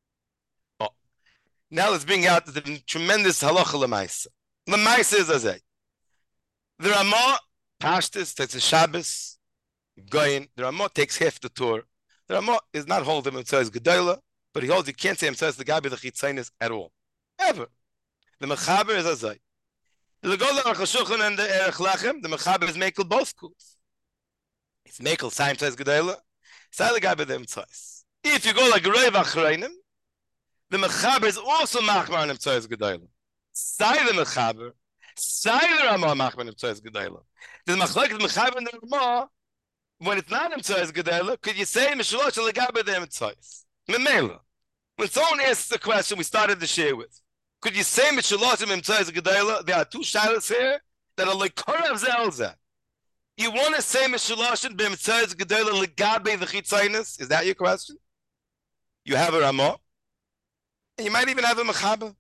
Oh. Now let's bring out the tremendous halacha l'maisa. L'maisa is azay. The Ramah, Pashtus, takes a Shabbos, Goyin. The Ramah takes half the tour. The Ramah is not holding Mtzois Gedaila, but he holds you can't say Mtzois Legabi the Chitzainis at all. Ever. The Mechaber is azay. The Gola Archashulchan and the Erech Lachem, the Mechaber is Mekel both schools. It's Mekel Saim Tzais Gedaila, Sai Legabe the Mtzais. If you go like Reiv Achreinim, the Mechaber is also Machmar on Mtzais Gedaila. Sai the Mechaber, Sai the Ramah Machmar on Mtzais Gedaila. The Mechaber and the Ramah, when it's not Mtzais Gedaila, could you say Mishuloshin Legabe the Mtzais? Memela. When someone asks the question we started the share with, could you say Mishuloshin Mtzois Gedaila? There are 2 shilas here that are like Korav Zelza. You want to say Mishuloshin Mtzois Gedaila Legabe the Chitzainis? Is that your question? You have a Ramah, and you might even have a Mechaber.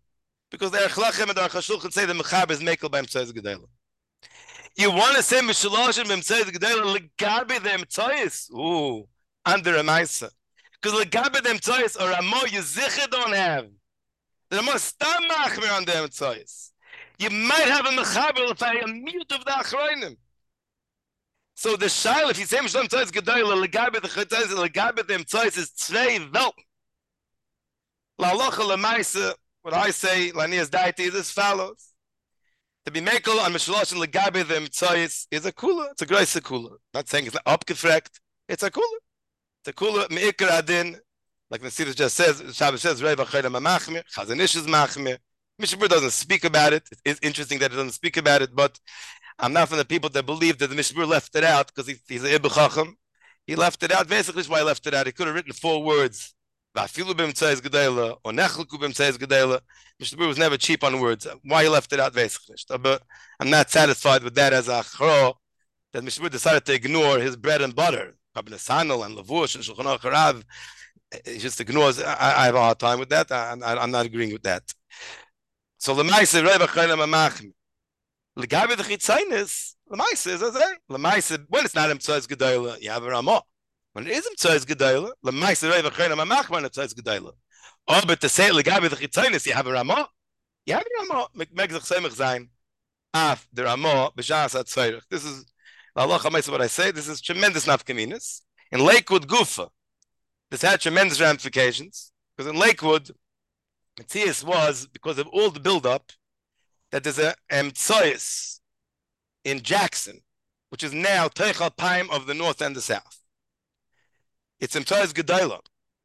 Because the Erchlachem and the Archashulchan say the Mechab is Mekel by Mtzoyes Gedela. You want to say Mishaloshim by Mtzoyes Gedela, Legabe the Mtzoyes. Ooh, under a Maisa. Because Legabe the Mtzoyes or Amo you Zicha don't have. The Amo Stam Machmer on the Mtzoyes. You might have a Mechaber if I am mute of the Achroinim. So the Shail, if you say Mishaloshim Mtzoyes Gedela, Legabe the Chaytzoyes, Legabe the Mtzoyes is Tzvei Vel. La Locha Le Maisa, what I say, Lanias Daiti, is as follows. To be mekel on Mishalosh and Legabe the Mtzoyes is a kula. It's a gross kula. Not saying it's not upgefrekt. It's a kula. It's a kula meikar adin. Like the Siddur just says, Shabbos says, Rei v'chayda ma'machmir, Chazon Ish is machmir. Mishnah doesn't speak about it. It is interesting that it doesn't speak about it, but I'm not from the people that believe that the Mishnah left it out because he's an Ibn Chacham. He left it out. Basically, why he left it out. He could have written 4 words. V'afilu b'mtzoyes gedela or nechluku b'mtzoyes gedela. Mishnah was never cheap on words. Why he left it out, basically. But I'm not satisfied with that as a achro. That Mishnah decided to ignore his bread and butter. Rabbi Sanel and Lavush and Shulchan Aruch Harav. He just ignores. I have a hard time with that. I'm not agreeing with that. So Lemaisa Rei v'chayna mamachim. Legabe the chitzainis. Lemaisa is a Lemaisa when it's not Mtzoyes gedela, you have a Ramah. When it is Mtzoyes gedela, Lemaisa Rei v'chayna mamachim when it's Mtzoyes gedela. Oh, but to say Legabe the chitzainis, you have a Ramah. You have a Ramah. Megzach semich zayin. Af the Ramah b'shas atzayrich. This is Allah Chamaisa what I say. This is tremendous nafkaminas. In Lakewood Gufa, this had tremendous ramifications because in Lakewood, Matthias was because of all the build-up that there's a Mtzoyes in Jackson, which is now Teichal Paim of the north and the south. It's Mtzoyes Gedela.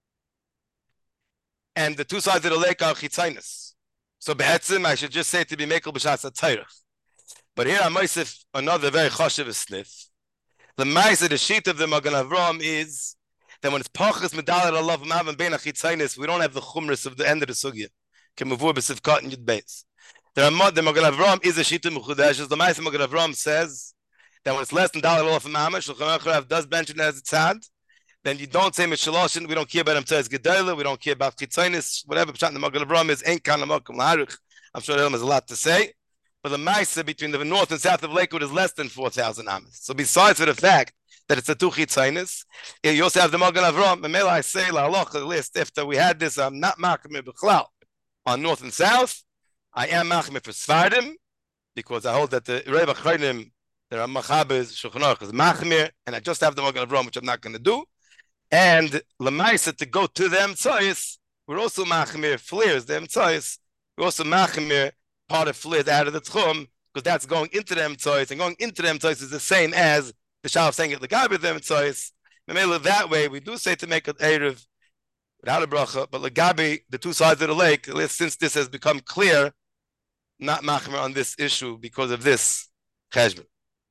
And the 2 sides of the lake are Chitzainis. So Be'etzim, I should just say to be Mekel B'shas HaTzayrich. But here I'm Moisef another very choshev sniff. The Maisa, the sheet of the Magen Avraham is that when it's Pachas Medalet Allah V'mav and Bein HaChitzainis, we don't have the chumras of the end of the sugya. Kemavur B'sivkat and Yud Beis. The Magen Avraham is a sheet of Mechudesh. The Maisa Magen Avraham says that when it's less than Dalet Allah V'mav, Shulchan Aruch Harav does mention it as it's had, then you don't say Mishaloshin, we don't care about Mtzoyes Gedela, we don't care about Chitzainis, whatever Pshat the Magen Avraham is, ain't kind of Makom L'Aruch. I'm sure there is a lot to say. But the Maisa between the north and south of Lakewood is less than 4,000 amas. So besides for the fact that it's a 2 chitzainis, you also have the Magen Avraham. And I say, la halacha list, after we had this, I'm not machmir b'chlal on north and south. I am machmir for Sfardim, because I hold that the Rei v'chaynim, the Ramachabes, Shulchan Aruch is machmir, and I just have the Magen Avraham, which I'm not going to do. And Lamaisa, to go to them tzayis, we're also machmir flares, them tzayis, we're also machmir part of flirt out of the tchum, because that's going into them tzayis, and going into them tzayis is the same as the Shalaf saying it legabe them tzayis. That way, we do say to make an erev without a bracha, but legabe the 2 sides of the lake, since this has become clear, not machmer on this issue because of this cheshbon.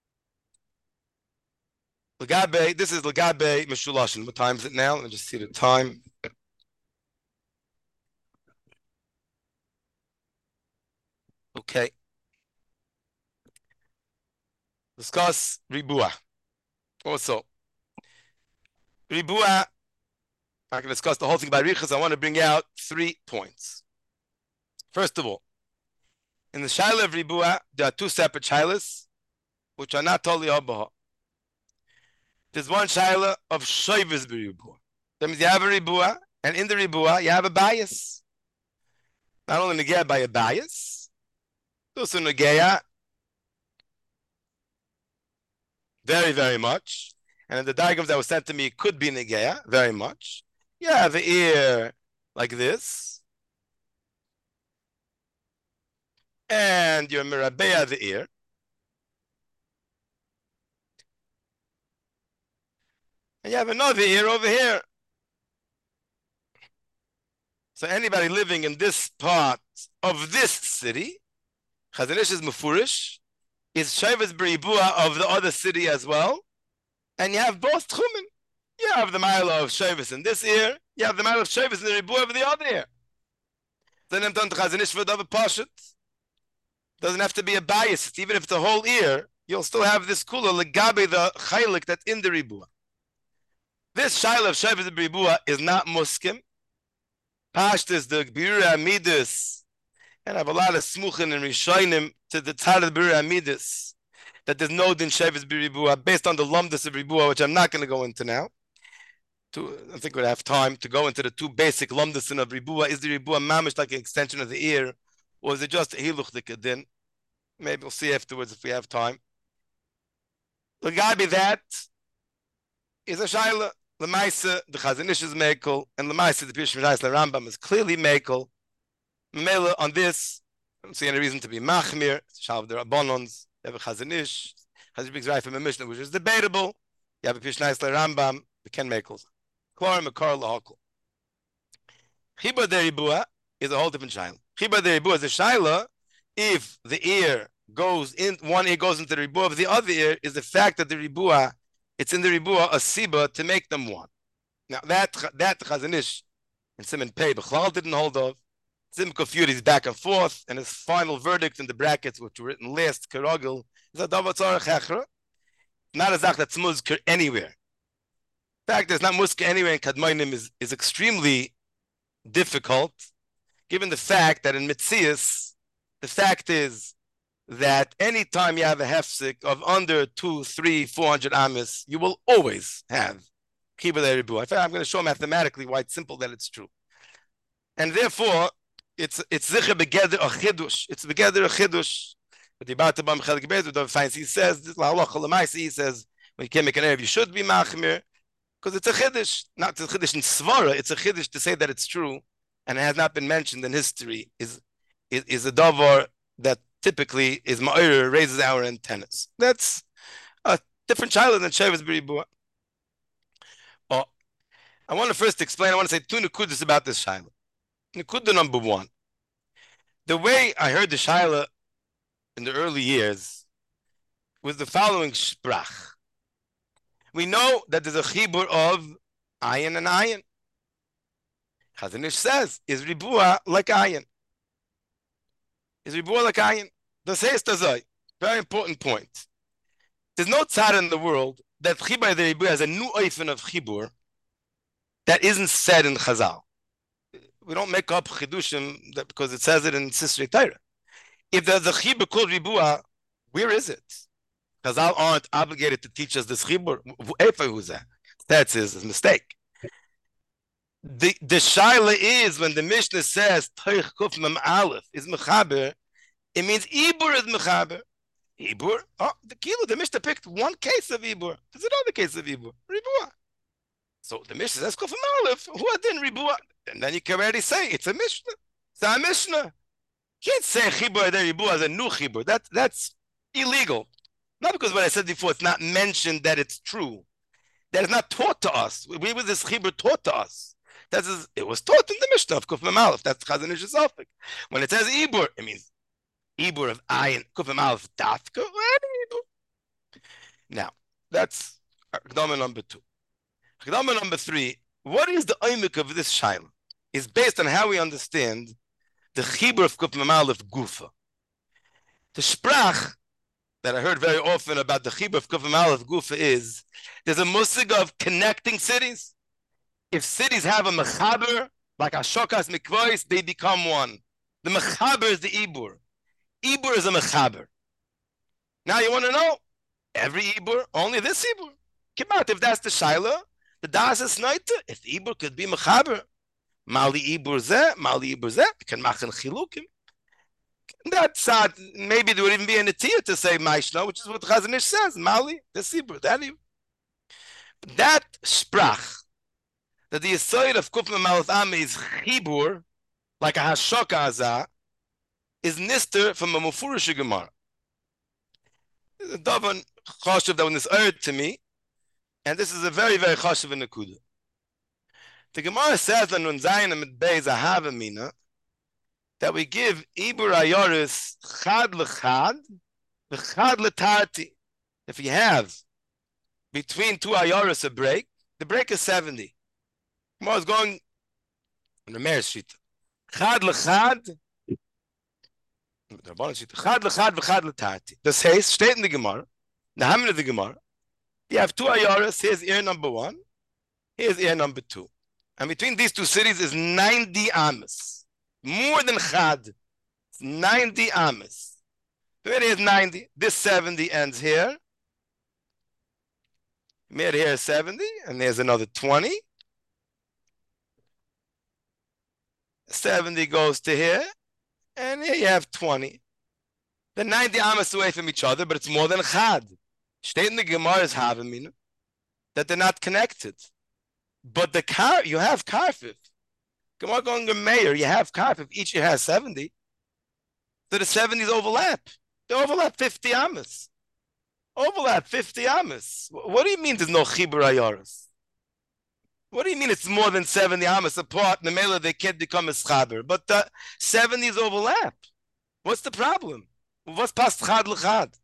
Legabe, this is legabe mishuloshin. What time is it now? Let me just see the time. Okay. Discuss Ribua. Also, Ribua, I can discuss the whole thing by Riches. I want to bring out 3 points. First of all, in the Shaila of Ribua, there are 2 separate Shailas, which are not totally Abaha. There's one Shaila of Shoivis Ribua. That means you have a Ribua, and in the Ribua, you have a bias. Not only negaya by a bias, also negaya very, very much. And in the diagrams that were sent to me, it could be negaya very much. You have the ear like this. And your mirabeya the ear. And you have another ear over here. So anybody living in this part of this city, Chazon Ish is Mefurish, is Shoivis B'Ribua of the other city as well. And you have both Tchumen. You have the mile of Shoivis in this ear, you have the mile of Shoivis in the Ribua of the other ear. Then I'm done to Chazon Ish for the other Pashut. Doesn't have to be a bias. Even if it's the whole ear, you'll still have this kula legabe the chaylik that's in the Ribua. This Shaila of Shoivis B'Ribua is not muskim. Pashtus, the Gbira Amidus, And I have a lot of smuchin and rishonim to the tzad of B'rei Amidus, that there's no din shevis b'ribua based on the lumdus of ribua, which I'm not going to go into now. I think we'd have time to go into the two basic lumdusin of ribua. Is the ribua mamish like an extension of the ear, or is it just a hiluch din? Maybe we'll see afterwards if we have time. L'gabi that is a shaila. L'maisa, the Chazon Ish is mekel, and l'maisa, the Pirush Mishayis Rambam is clearly mekel. Mela on this, I don't see any reason to be machmir. Shalv the Rabbanons, you have a Chazon Ish, Chazon Ish from a Mishnah, which is debatable. You have a Pirush Mishayis Rambam, the Ken Mekels. Klorim Makar Lahakol. Chibur de Ribua is a whole different shaila. Chibur de Ribua is a shaila if the ear goes in, one ear goes into the ribua of the other ear, is the fact that the ribua, it's in the ribua a siba to make them one. Now that Chazon Ish and Simon Pei Bechlal didn't hold of. Simcha Fury's back and forth, and his final verdict in the brackets, which were written last, Kerogel, is a Davar Tzarech Hechra. Not a zach that's muzker anywhere. The fact there's not musker anywhere in Kadmoinim is extremely difficult, given the fact that in Mitzias, the fact is that anytime you have a hefsik of under 200, 300, 400 amis, you will always have Chibur de Ribua. In fact, I'm going to show mathematically why it's simple that it's true. And therefore, it's zicher begeder a chidush. It's begeder a chidush. But the Bartabam Chelik Beis, finds he says this lahalacha l'maisa. He says when you can't make an erev, you should be machmir because it's a chiddush, not a chiddush in svara. It's a chiddush to say that it's true and it has not been mentioned in history. Is a davar that typically is ma'ir, raises our antennas. That's a different child than Shevis B'ribua. Oh, I want to first explain. I want to say two nekudas about this shaila. Nekuda number one. The way I heard the shaila in the early years was the following sprach. We know that there's a chibur of ayin and ayin. Chazon Ish says, is ribua like ayin? Is ribua like ayin? The says tazai. Very important point. There's no tzad in the world that chibur de ribua has a new oifen of chibur that isn't said in Chazal. We don't make up chidushim because it says it in Sisrei Torah. If there's a chibur called ribua, where is it? Chazal aren't obligated to teach us this chibur. That's his mistake. The shaila is when the Mishnah says Toich Kuf Mem Aleph is mechaber, it means ibur is mechaber. Ibur, the Mishnah picked one case of ibur. There's another case of ibur, ribua. So the Mishnah says Kuf Mem Aleph, who didn't ribua? And then you can already say it's a Mishnah. It's a Mishnah. You can't say chibur de ribua as a new chibur. That's illegal. Not because what I said before, it's not mentioned that it's true. That is not taught to us. We were this chibur taught to us. It was taught in the Mishnah of Kuf Mem Aleph. That's Chazon Ish's suffix. When it says ibur, it means ibur of ayin, Kuf Mem Aleph dafka, or any ibur. Now, that's Akdama number 2. Akdama number 3, what is the oimik of this shaila? Is based on how we understand the chibur of Kuf Mem Aleph gufa. The sprach that I heard very often about the chibur of Kuf Mem Aleph gufa is there's a musig of connecting cities. If cities have a mechaber, like Ashokas Mikvois, they become one. The mechaber is the ibur. Ibur is a mechaber. Now you want to know? Every ibur, only this ibur. Kimat, if that's the shaila, the das is noita. If the ibur could be mechaber, mali ibur zeh, can machen chilukim. That's maybe there would even be an atiyah to say Maishna, which is what Chazon Ish says. Mali, this ibur, that ibur. That sprach, that the yisoid of Kuf Mem Aleph Ame is chibur, like a hashoka azah, is nister from a mufurish Gemara. There's a davan chashuv that was urged to me, and this is a very, very chashuv in the kuda. The Gemara says that Nun Zayin Amid Beis Ahava Mina that we give ibur ayoris chad lechad, v'chad letarti. If you have between two ayoris a break, the break is 70. Gemara is going in the Meir Shita. Chad lechad, chad lechad v'chad letarti. The says, state in the Gemara, the Hamin of the Gemara, you have two ayoris. Here's ear number 1. Here's ear number 2. And between these two cities is 90 amas. More than chad. It's 90 amas. Here it is 90. This 70 ends here. Made here 70, and there's another 20. 70 goes to here, and here you have 20. The 90 amas away from each other, but it's more than chad. State in the Gemara's Havamina that they're not connected. But you have karfif. Gemara going to mayor, you have karfif. Each year has 70. So the 70s overlap. They overlap 50 amas. Overlap 50 amas. What do you mean there's no chibur ayaris? What do you mean it's more than 70 amas apart? In the middle they can't become a schaber. But the 70s overlap. What's the problem? What's past chad l'chad?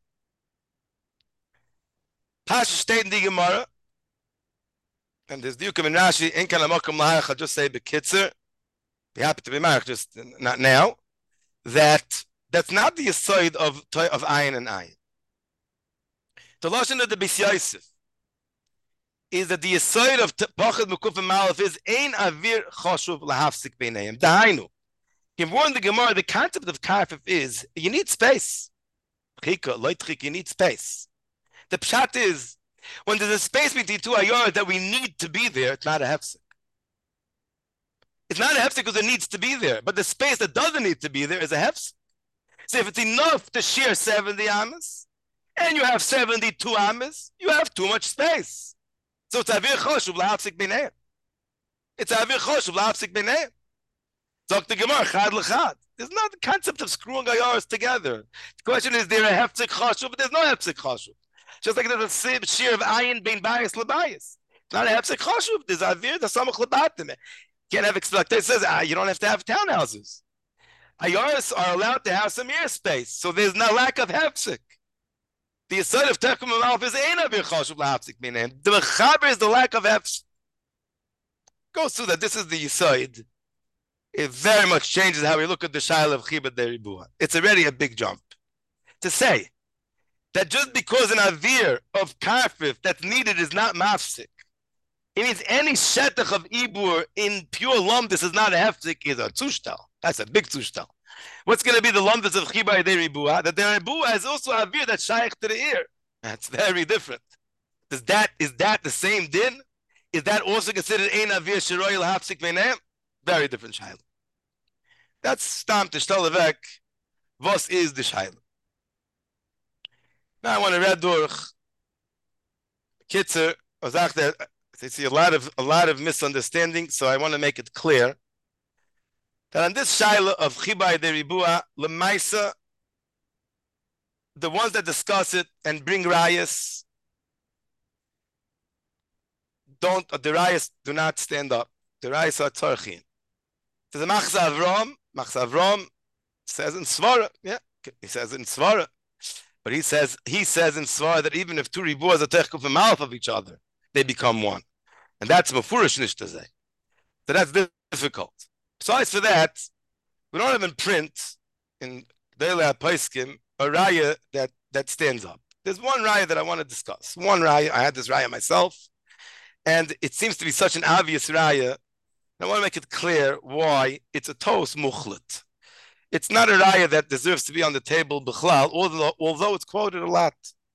Pasha state in the Gemara, and there's Diukim and Rashi, in Kalamokum Lahach, I'll just say Bekitzer, be happy to be married, just not now, that's not the aside of Ayin and Ayin. The Lashon of the Beis Yosef is that the aside of Pachad Mekuf and Malaf is Ein Avir Choshuv Lahafsik Beinayim. Dahainu. You've warned the Gemara, the concept of Karfif is, you need space. You need space. The pshat is, when there's a space between two ayot that we need to be there, it's not a hefsek. It's not a hefsek because it needs to be there, but the space that doesn't need to be there is a hefsek. So if it's enough to share 70 amas, and you have 72 amas, you have too much space. So it's avir choshuv la'afsik b'nei. It's avir choshuv la'afsik b'nei. Talk to Gemara, chad l'chad. There's not the concept of screwing ayars together. The question is, there a hefsek choshuv, but there's no hefsek choshuv. Just like there's a shear of ayin bein bias lebias. It's not a hefsek choshuv. There's avir, there's samach lebatim. Can't have expectations. It says you don't have to have townhouses. Ayaris are allowed to have some airspace, so there's no lack of hefsek. The aside of tekum amalf is ein avir choshuv lahafsik minhem. The mechaber is the lack of hefsek. Goes through that. This is the aside. It very much changes how we look at the shaila of chibad deribua. It's already a big jump to say that just because an avir of karfif that's needed is not mafsik, it means any shetach of ibur in pure lumdus is not a hefsik, is a tushtal. That's a big tushtal. What's going to be the lumdus of chibah deribua? That the ribua is also avir that's shaykh to the ear. That's very different. Is that the same din? Is that also considered ein avir sheroy lahafsik v'neim? Very different shaila. That's stam to shtalavek. Was is the shaila? Now I want to read durch Kitzer. I see a lot of misunderstanding, so I want to make it clear that on this shaila of chibay deribua lemaisa, the ones that discuss it and bring rayas the rayas do not stand up. The rayas are tzarchin. So the Machzah Avram says in Svara, he says in Svara. But he says in Svara that even if two ribuas are techkuf in mouth of each other, they become one. And that's mafurish nishtazeh. So that's difficult. Besides for that, we don't have in print in Deilei HaPoskim a raya that stands up. There's one raya that I want to discuss. One raya, I had this raya myself, and it seems to be such an obvious raya. I want to make it clear why it's a tos muchlet. It's not a raya that deserves to be on the table b'chlal, although it's quoted a lot.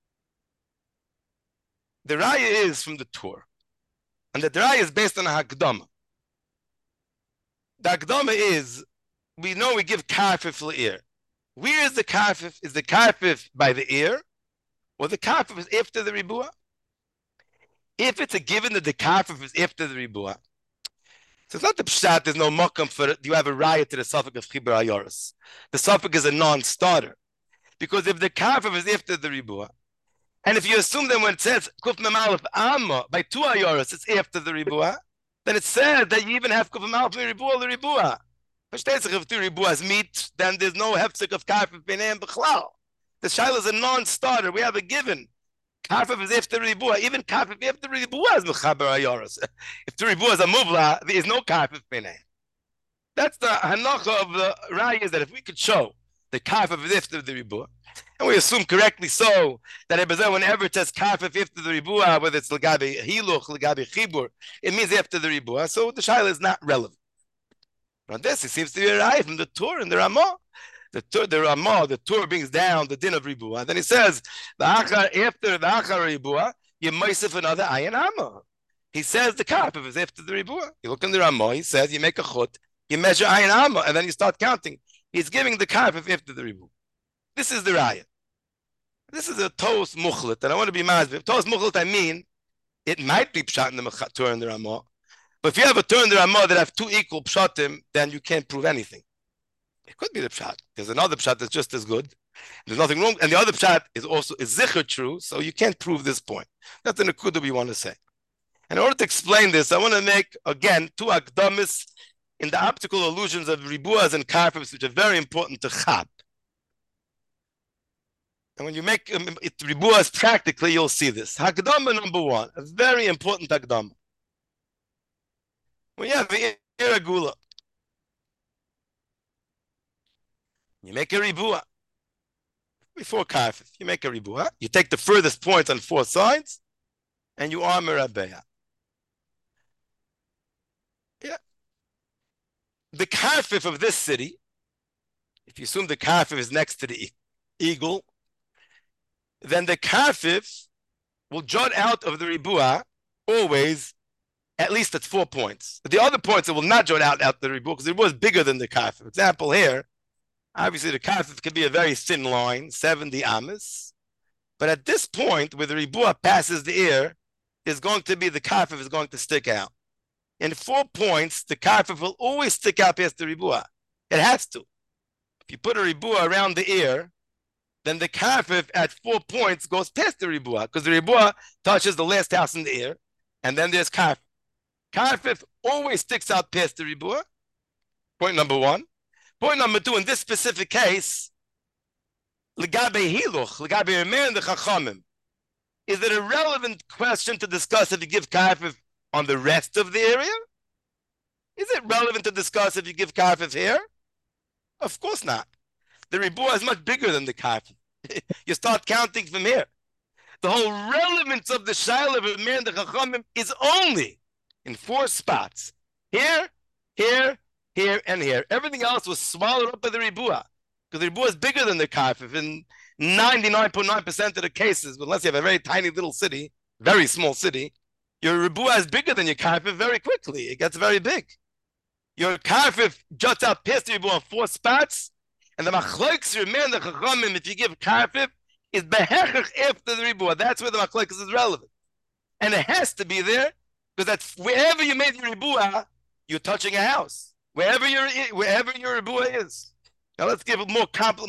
The raya is from the Torah, and the raya is based on a hakdama. The hakdama is, we know we give karfif l'ir. Where is the karfif? Is the karfif by the ear, or the karfif is after the ribua? If it's a given that the karfif is after the ribua, so it's not the pshat, there's no makam for it. You have a riot to the suffix of chibur ayoris. The suffix is a non-starter. Because if the karfif is after the ribua, and if you assume that when it says kuf mem aleph amma by two ayoris, it's after the ribua, then it says that you even have kuf mem aleph ribua the ribua. If two ribuas meet, then there's no hefsek of karfif b'neim b'chlal. The shaila is a non-starter. We have a given. Karfif is after ribua. Even karfif after ribua is mechaber ayoros. If the ribua is a muvla, there is no karfif b'neim. That's the hanacha of the raya, is that if we could show the karfif is after the ribua, and we assume correctly so that whenever it says karfif after the ribua, whether it's legabi hiluch, legabi chibur, it means after the ribua. So the shaila is not relevant. On this, it seems to be a raya from the Torah and the Ramah the Ramah, the Tur brings down the din of Ribua. Then he says, after the Achar Ribua, you Moisef another Ayin Amma. He says the Karpif is after the Ribua. You look in the Ramah, he says, you make a chut, you measure Ayin Amma, and then you start counting. He's giving the Karpif after the Ribua. This is the Raya. This is a Tos Muchlet, and I want to be mazbih. Tos Muchlet, I mean, it might be Pshat in the Tur and the Ramah, but if you have a Tur and the Ramah that have two equal Pshatim, then you can't prove anything. It could be the Pshat. There's another Pshat that's just as good. There's nothing wrong. And the other Pshat is also is Zikr true, so you can't prove this point. That's the Nakuda we want to say. And in order to explain this, I want to make, again, two Akdamis in the optical illusions of Ribuas and Karpifs, which are very important to Chab. And when you make it Ribuas practically, you'll see this. Hakdama number one, a very important Hakdama. When you have the Iragula, you make a Ribua. Before Karfif, you make a Ribua. You take the furthest point on four sides, and you are Merabeya. Yeah. The Karfif of this city, if you assume the Karfif is next to the eagle, then the Karfif will jut out of the Ribua always at least at 4 points. But the other points, it will not jut out the Ribua because the Ribua is bigger than the Karfif. For example, here, obviously the Karfif can be a very thin line, 70 amas. But at this point, where the Ribua passes the ear, is going to be the Karfif is going to stick out. In 4 points, the Karfif will always stick out past the Ribua. It has to. If you put a Ribua around the ear, then the Karfif at 4 points goes past the Ribua, because the Ribua touches the last house in the ear, and then there's Karfif. Karfif always sticks out past the Ribua. Point number one. Point number two, in this specific case, Legabe Hiluch, Legabe Remeir and the Chachamim, is it a relevant question to discuss if you give Karfif on the rest of the area? Is it relevant to discuss if you give Karfif here? Of course not. The Ribua is much bigger than the Karfif. You start counting from here. The whole relevance of the Shaila of Remeir and the Chachamim is only in 4 spots. Here, here, here, and here. Everything else was swallowed up by the Ribua, because the Ribua is bigger than the Karfif in 99.9% of the cases, unless you have a very tiny little city, very small city, your Ribua is bigger than your Karfif very quickly. It gets very big. Your Karfif juts out past the Ribua in 4 spots, and the Machlokes Remeir and the Chachamim, if you give Karfif, is behechach after the Ribua. That's where the Machlokes is relevant. And it has to be there, because that's wherever you made your Ribua, you're touching a house. Wherever your Ribua is. Now let's give it more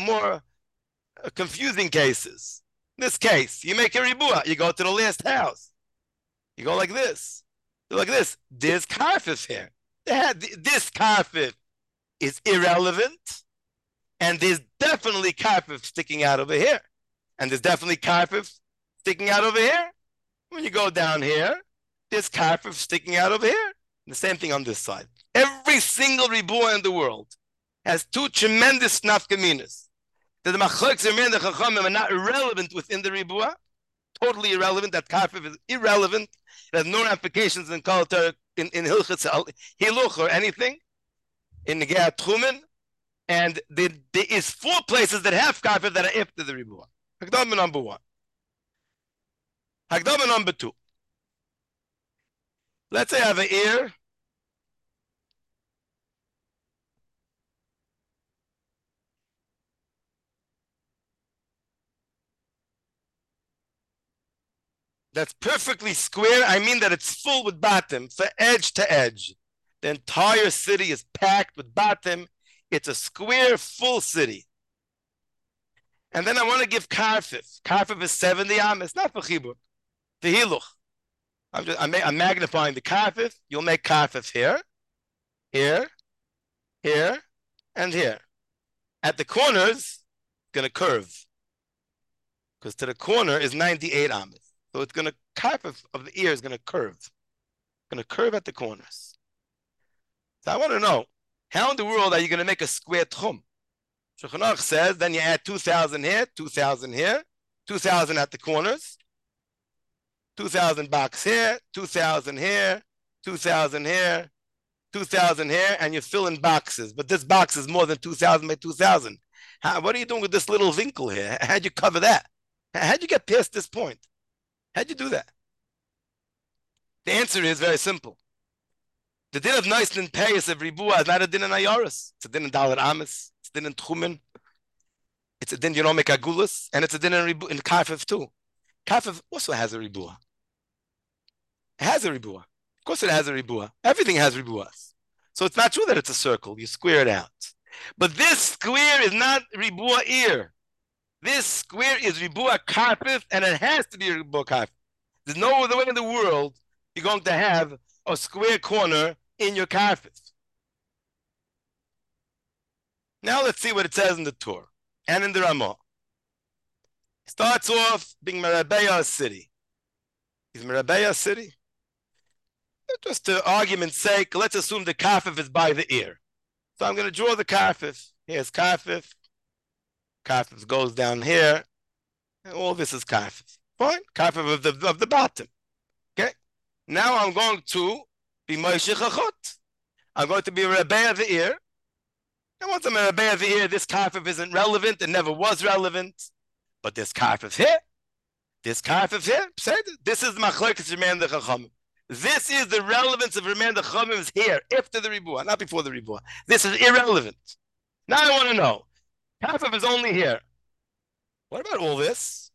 confusing cases. In this case, you make a Ribua, you go to the last house. You go like this. You're like this. There's Karfif here. This Karfif is irrelevant, and there's definitely Karfif sticking out over here. And there's definitely Karfif sticking out over here. When you go down here, there's Karfif sticking out over here. And the same thing on this side. Every single Ribua in the world has 2 tremendous nafkaminas. That the Machlokes and the Chachamim are not irrelevant within the Ribua, totally irrelevant. That Karfif is irrelevant. It has no ramifications in Kalatar, in Hilchot Hiluch or anything, in Negea Tchumen. And there is 4 places that have Karfif that are after the Ribua. Hakdama number 1. Hakdama number 2. Let's say I have an ear. That's perfectly square. I mean that it's full with batim, for edge to edge. The entire city is packed with batim. It's a square, full city. And then I want to give Karfif. Karfif is 70 amas, not for chibur, for hiluch. I'm magnifying the Karfif. You'll make Karfif here, here, here, and here. At the corners, it's going to curve, because to the corner is 98 amas. So it's going to, Karfif of the ear is going to curve. It's going to curve at the corners. So I want to know, how in the world are you going to make a square tchum? Shulchan Aruch says, then you add 2,000 here, 2,000 here, 2,000 at the corners, 2,000 box here, 2,000 here, 2,000 here, 2,000 here, and you fill in boxes. But this box is more than 2,000 by 2,000. What are you doing with this little winkle here? How'd you cover that? How'd you get past this point? How'd you do that? The answer is very simple. The din of Noisen Payas of Ribua is not a din in Ayoris. It's a din in Dalet Amis. It's a din in Tchumen. It's a din you don't make Agulus. And it's a din in Kafif too. Kafif also has a Ribua. It has a Ribua. Of course it has a Ribua. Everything has Ribuas. So it's not true that it's a circle. You square it out. But this square is not Ribua ear. This square is Ribua Kafif, and it has to be a Ribua Kafif. There's no other way in the world you're going to have a square corner in your Kafif. Now let's see what it says in the Torah and in the Ramah. It starts off being Merabeya city. Is Merabeya a city? Just to argument's sake, let's assume the Kafif is by the ear. So I'm going to draw the Kafif. Here's Kafif. Kafif goes down here. And all this is Kafif. Fine. Kafif of the bottom. Okay. Now I'm going to be Moshe Chachot. I'm going to be Rebbe of the ear. And once I'm a Rebbe of the ear, this Kafif isn't relevant. It never was relevant. But this Kafif here. This Kafif here. This is Machlokes Reman the Chachamim. This is the relevance of Reman the Chachamim is here, after the Ribua, not before the Ribua. This is irrelevant. Now I want to know. Kafif is only here. What about all this?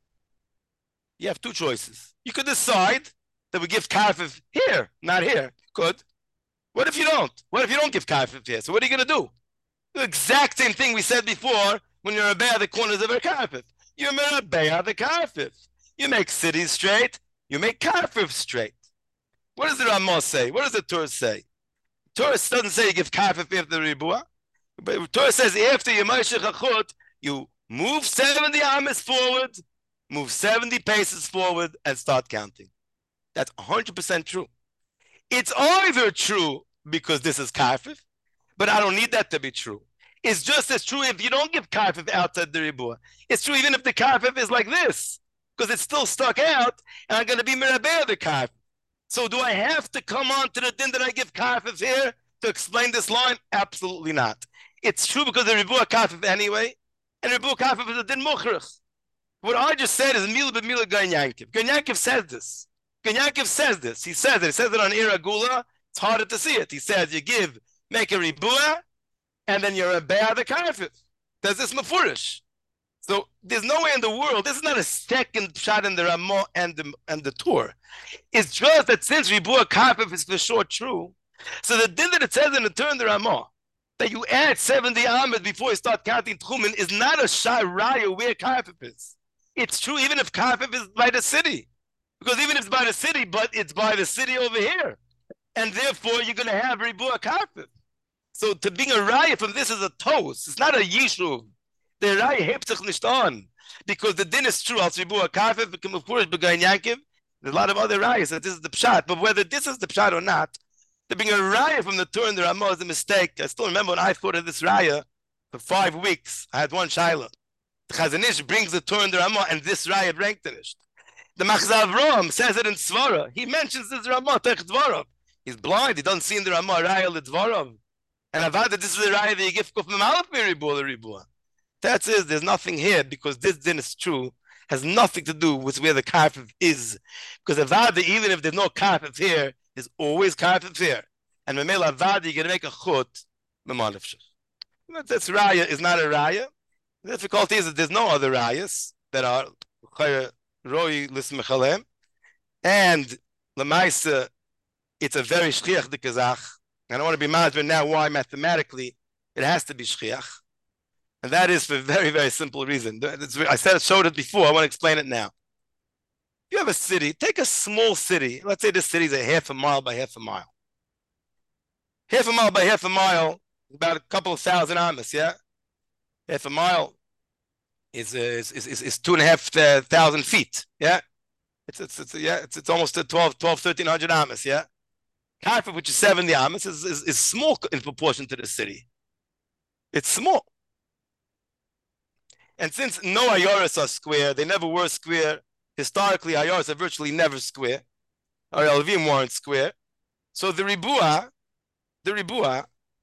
You have two choices. You could decide that we give Kafif here, not here. You could. What if you don't? What if you don't give Kafif here? So what are you going to do? The exact same thing we said before when you're a bear the corners of a Kafif. You're a bear the Kafif. You make cities straight. You make Kafif straight. What does the Ramah say? What does the Torah say? Torah doesn't say you give Kafif after the Ribua. But Torah says after you Moshe Chachot, you move 70 amas forward, move 70 paces forward, and start counting. That's 100% true. It's either true because this is Kafif, but I don't need that to be true. It's just as true if you don't give Kafif outside the Ribua. It's true even if the Kafif is like this, because it's still stuck out, and I'm going to be Merabeh the Kafif. So do I have to come on to the din that I give Kafif here to explain this line? Absolutely not. It's true because the Ribua Kafif anyway, and Ribua Kafif is a din Mukhrich. What I just said is Mila b'Mila Gan Yankiv. Gan Yankiv says this. Gan Yankiv says this. He says it. He says it on Ira Gula. It's harder to see it. He says you make a Ribua, and then you're a Be'ah the Kafif. There's this Mefurish. So there's no way in the world, this is not a second shot in the Ramah and the Torah. It's just that since Ribua Kafif is for sure true, so the din that it says in the Torah in the Ramah, that you add 70 amas before you start counting Tchumen is not a Shai Raya where Kafif is. It's true even if Kafif is by the city. Because even if it's by the city, but it's by the city over here. And therefore you're going to have Ribua Kafif. So to being a Raya from this is a toast. It's not a Yishuv. The Raya hebt sich nicht on. Because the din is true. Al Ribua Kafif, of course, Begain Yankiv. There's a lot of other Rayas that this is the Pshat. But whether this is the Pshat or not, to being a Raya from the Torah and the Ramah is a mistake. I still remember when I thought of this Raya for 5 weeks. I had one Shaila. The Chazon Ish brings the Torah and the Ramah, and this Raya brengtenisht. The Machzav Rom says it in Svara. He mentions this Ramah, Tech Dvarov. He's blind. He doesn't see in the Ramah Raya L'Dvarov. And I've heard that this is the Raya that you give Kuf Memalef Ribua L'Ribua. That is, there's nothing here because this din is true. Has nothing to do with where the Kafif is. Because Avada, even if there's no Kafif here, there's always Kafif here. And Memela Avada, you're going to make a Chut Memalef. This Raya is not a Raya. The difficulty is that there's no other Rayas that are Roi Lismechalem. And Lamaisa, it's a very Shchiach de Kazach. And I want to be management now why mathematically it has to be Shchiach. And that is for a very, very simple reason. I showed it before. I want to explain it now. You have a city. Take a small city. Let's say this city is a half a mile by half a mile. Half a mile by half a mile, about a couple of thousand amas, yeah? Half a mile is 2,500 feet, yeah? It's almost 1,300 amas, yeah? Kafif, which is 70 amas, is small in proportion to the city. It's small. And since no ayoras are square, they never were square. Historically, ayoras are virtually never square. Or Alvim weren't square. So the ribua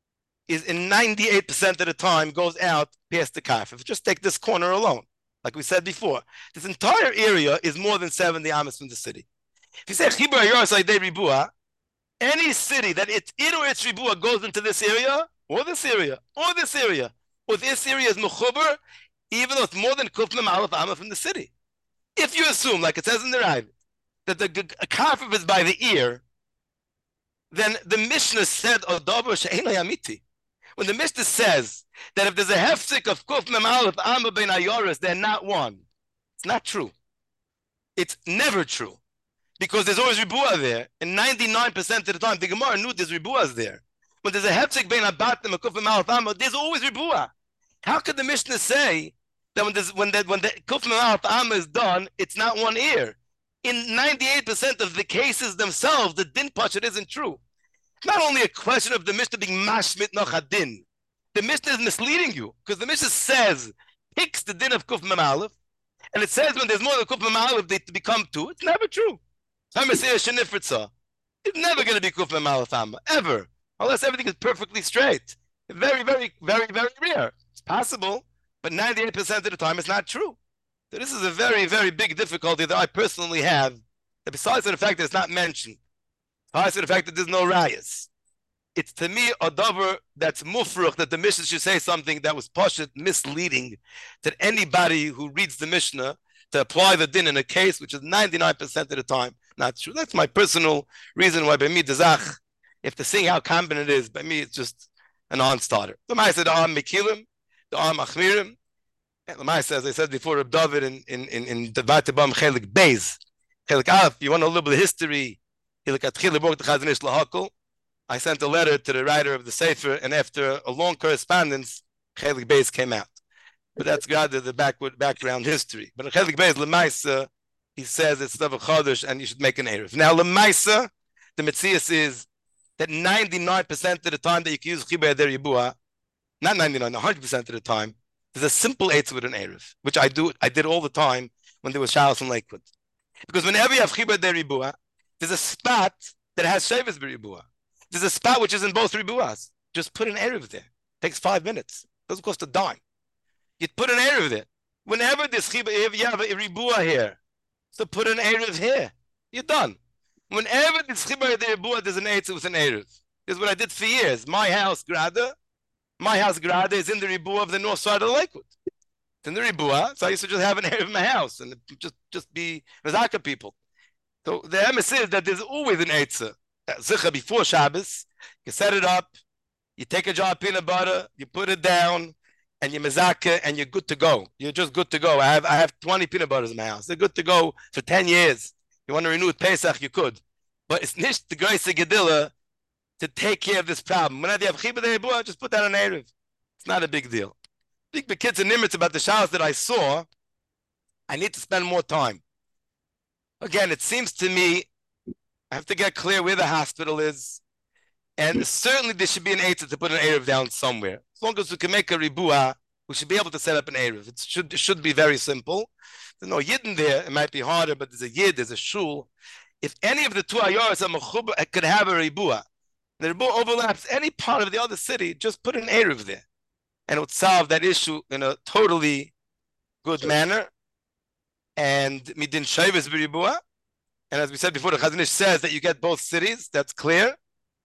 is in 98% of the time goes out past the kaf. If you just take this corner alone, like we said before, this entire area is more than 70 amas from the city. If you say Chibur Yoros Aidei Ribua, any city that it's in or its Ribua goes into this area, or this area, or this area, or this area is Mechuber, even though it's more than Kufmem Aleph Amma from the city. If you assume, like it says in the Rav, that the kafif is by the ear, then the Mishnah said, Odover She'enai Amiti. When the Mishnah says that if there's a hefzik of Kufmem Aleph Amma Ben Ayoris, they're not one, it's not true. It's never true. Because there's always Ribua there. And 99% of the time, the Gemara knew there's Ribuas there. When there's a hefzik ben abatim and kufim al thama, there's always Ribua. How could the Mishnah say that when the kufim al thama is done, it's not one ear? In 98% of the cases themselves, the din pashut isn't true. It's not only a question of the Mishnah being mashmit noch din. The Mishnah is misleading you because the Mishnah says picks the din of kufim aleph, and it says when there's more than kufim aleph, they become two. It's never true. It's never going to be kufim aleph amma, ever, unless everything is perfectly straight. Very, very, very, very rare. It's possible, but 98% of the time it's not true. So this is a very, very big difficulty that I personally have, that besides the fact that it's not mentioned, besides the fact that there's no rayas, it's to me a davar that's mufruch, that the Mishnah should say something that was pashut, misleading, that anybody who reads the Mishnah to apply the din in a case which is 99% of the time not true. That's my personal reason why by me the zach, if to see how common it is, by me it's just a non-starter. The Ma'aseh said the Am Mekilim, the Am Achmirim, and the Ma'aseh, as I said before, Reb David in the Vatibam Chelik Beis, Chelik Aleph. You want to know a little bit of history? I sent a letter to the writer of the Sefer, and after a long correspondence, Chelik Beis came out. But that's rather the background history. But in Chelik Beis, L'maisa, he says it's stuff of Chodesh and you should make an Erev. Now, L'maisa, the Metzias is that 99% of the time that you can use Chibur Yadei Ribua, not 99, 100% of the time, there's a simple Eitz with an Erev, which I did all the time when there was Shalos in Lakewood. Because whenever you have Chibur Yadei Ribua, there's a spot that has Shevis B'Ribua. There's a spot which is in both Ribuas. Just put an Erev there. Takes 5 minutes. Doesn't cost a dime. You put an Erev there. Whenever there's Chibur, if you have a Ribua here, so put an Erev here. You're done. Whenever there's Chibur Yadei Ribua, there's an Eitz with an Erev. This is what I did for years. My house Grada is in the Ribua of the north side of the Lakewood. It's in the Ribua, so I used to just have an Erev in my house and just be Mazaka people. So the emes is that there's always an Eitz. Zicha before Shabbos, you set it up, you take a jar of peanut butter, you put it down, and you mezaka, and you're good to go. You're just good to go. I have 20 peanut butters in my house. They're good to go for 10 years. You want to renew with Pesach, you could. But it's nicht the grace of Gedilla to take care of this problem. Whenever you have Chibur Yadei Ribua, just put that on Erev. It's not a big deal. Big kids and nimitz about the showers that I saw, I need to spend more time. Again, it seems to me, I have to get clear where the hospital is. And certainly there should be an Eitz to put an Erev down somewhere. As long as we can make a Ribua, we should be able to set up an Erev. It should be very simple. There's no Yidden there. It might be harder, but there's a Yid, there's a Shul. If any of the two Ayoras could have a Ribua, the Ribua overlaps any part of the other city, just put an Erev there. And it would solve that issue in a totally good manner. And Midin Shevis B'Ribua. And as we said before, the Chazon Ish says that you get both cities. That's clear.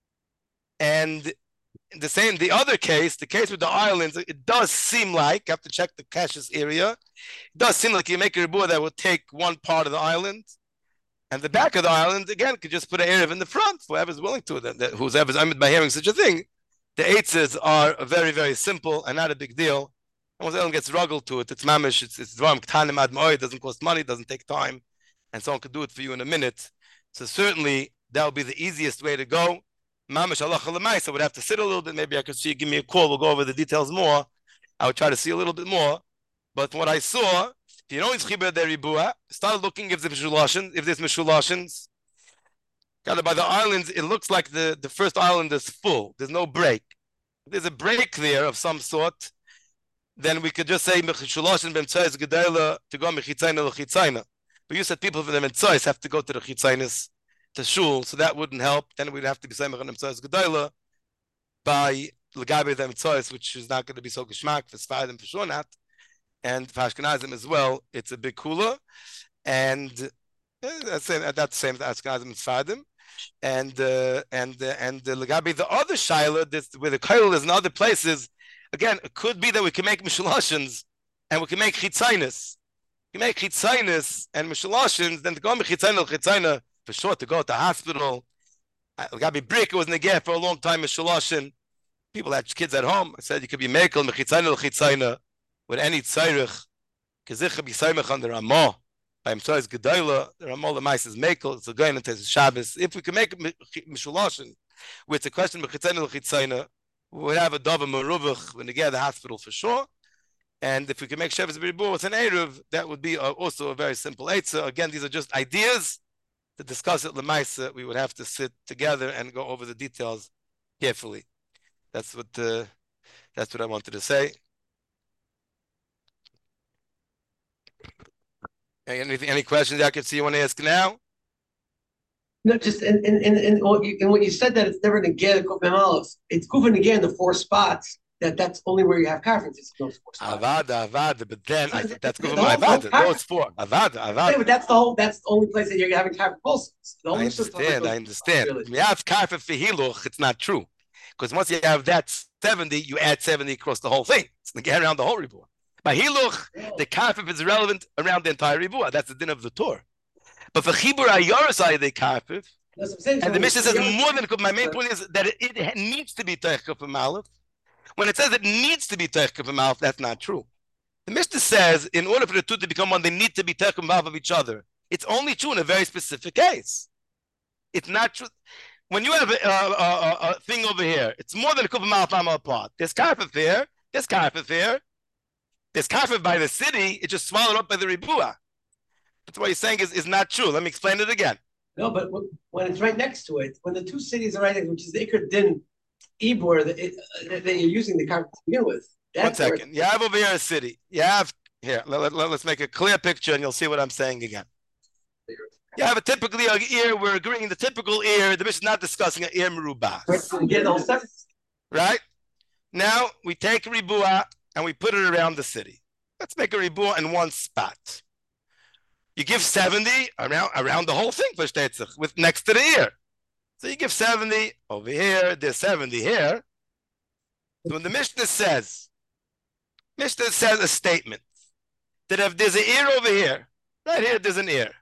And the other case, the case with the islands, it does seem like, you have to check the Cassius area, it does seem like you make a Ribua that will take one part of the island, and the back of the island, again, could just put an Erev in the front, whoever's willing to, whoever's amid by hearing such a thing. The eitzes are very, very simple and not a big deal. And once anyone gets ruggled to it, it's mamish, it's dvarim ktanim ad ma'od, it doesn't cost money, it doesn't take time, and someone could do it for you in a minute. So certainly, that would be the easiest way to go. Mamish Allah Chalamais, I would have to sit a little bit. Maybe I could see you give me a call. We'll go over the details more. I would try to see a little bit more. But from what I saw, if you know it's Chibur Yadei Ribua, start looking if there's Meshulashins. Kind of by the islands, it looks like the first island is full. There's no break. If there's a break there of some sort, then we could just say Meshulashin b'Mtzayis Gedela to go Mechitzayna l'Chitzayna. But you said people from the Mtzayis have to go to the Chitzaynis to shul, so that wouldn't help. Then we'd have to be saying Gedela by Legabe them tzois, which is not going to be so geschmack for Sfardim for sure not, and for Ashkenazim as well, it's a big cooler, and that's the same as Ashkenazim and Sfardim, and the Legabe the other shaila, this where the koil is in other places. Again, it could be that we can make mishulashins and we can make chitzainis. We can make chitzainis and mishulashins, then to go chitzainis for sure to go to the hospital. Legabe brick, it was negeh for a long time mishulashin. People had kids at home. I said you could be mekel mechitzayna l'chitzayna with any tzairich. Kezicha be saimach on the Ramah. By Mitzvah's Gedola, the Ramah l'mais is mekel. It's going into Shabbos. If we can make mishulashin with the question mechitzayna l'chitzayna, we would have a dava merubach when they get to the hospital for sure. And if we can make Shabbos b'ribur with an eruv, that would be also a very simple eitzah. Again, these are just ideas. To discuss it l'maisa, we would have to sit together and go over the details carefully. That's what I wanted to say. Any questions I can see you want to ask now? No, just in what you said that it's never negay the kufim aleph. It's kufim negay in the 4 spots. That's only where you have conferences. Those 4 spots. Avada, but then I think that's kufim avada. No, it's 4 avada. Yeah, but that's the only place that you're having conferences. I understand. When you have kafir for hiluch, it's not true. Because once you have that 70, you add 70 across the whole thing. It's the get around the whole ribua. By hiluch, the kafif is relevant around the entire ribua. That's the din of the Torah. But for chibur ayorasai, the kafif, and the Mishnah says more than my main point is that it needs to be teich kufim aleph. When it says it needs to be teich kufim aleph, that's not true. The Mishnah says in order for the two to become one, they need to be teich kufim aleph of each other. It's only true in a very specific case. It's not true. When you have a thing over here, it's more than a couple miles apart. There's carpet there. There's carpet there. There's carpet by the city. It's just swallowed up by the ribua. That's what he's saying is not true. Let me explain it again. No, but when it's right next to it, when the 2 cities are right next, which is the Iker Din Ibor that you're using the carpet to begin with. 1 second. You have over here a city. You have here. Let's make a clear picture, and you'll see what I'm saying again. You have typically an ear. We're agreeing the typical ear. The Mishnah is not discussing an ear merubah. Right? Now we take a ribua and we put it around the city. Let's make a ribua in 1 spot. You give 70 around the whole thing for shtetzach, with next to the ear. So you give 70 over here. There's 70 here. So when the Mishnah says a statement that if there's an ear over here, right here, there's an ear.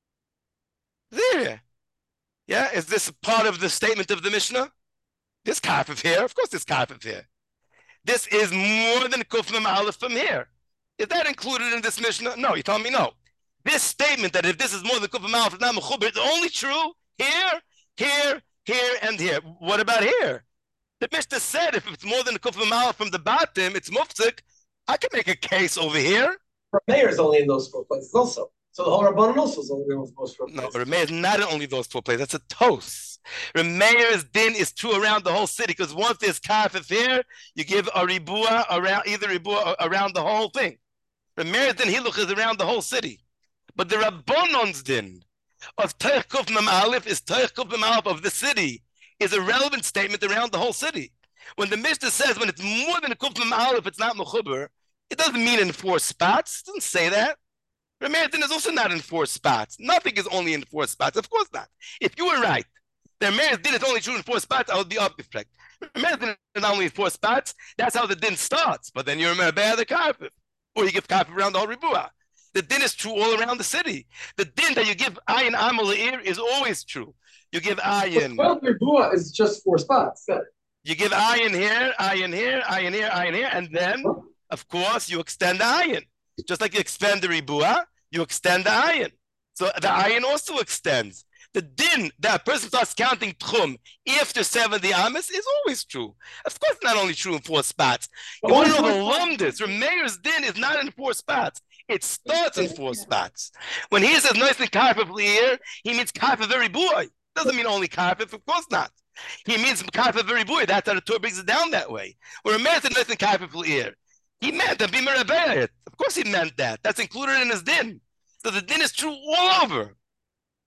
There. Yeah, is this part of the statement of the Mishnah? This kafif here, of course this kafif here. This is more than kufim aleph from here. Is that included in this Mishnah? No, you telling me no. This statement that if this is more than kufim aleph, it's not mechuber, it's only true here, here, here, and here. What about here? The Mishnah said if it's more than kufim aleph from the bottom, it's mufzik. I can make a case over here. Mayor is only in those 4 places also. So the whole Rabbanon also is only in those 4 places. No, Rameir is not only those 4 places. That's a toast. Rameir's din is true around the whole city because once there's kafif here, you give a ribua around either ribua around the whole thing. Rameir's din hiluch is around the whole city, but the Rabbanon's din of teich kuf mem aleph is teich kuf mem aleph of the city is a relevant statement around the whole city. When the Mishnah says when it's more than a kuf mem aleph, it's not mechuber. It doesn't mean in 4 spots. It doesn't say that. Rameir's din is also not in 4 spots. Nothing is only in 4 spots. Of course not. If you were right, the Rameir's din is only true in 4 spots, I would be up with correct. Rameir's din is not only in 4 spots. That's how the din starts. But then you remember the carpet, or you give carpet around the whole ribua. The din is true all around the city. The din that you give ayin amal ear is always true. You give ayin. 12 ribua is just 4 spots. You give ayin here, ayin here, ayin here, ayin here, and then, of course, you extend the ayin. Just like you expand the ribua, you extend the ayin. So the ayin also extends. The din that a person starts counting tchum after 70 amas is always true. Of course, not only true in 4 spots. You want to know the lumdis. Rameir's din is not in 4 spots. It starts in 4 spots. When he says nicely karpif li'ir, he means karpif very boy. Doesn't mean only karpif, of course not. He means karpif very boy. That's how the Torah brings it down that way. When Rameir said nicely karpif li'ir, he meant to be merabeyit. Of course he meant that. That's included in his din. So the din is true all over.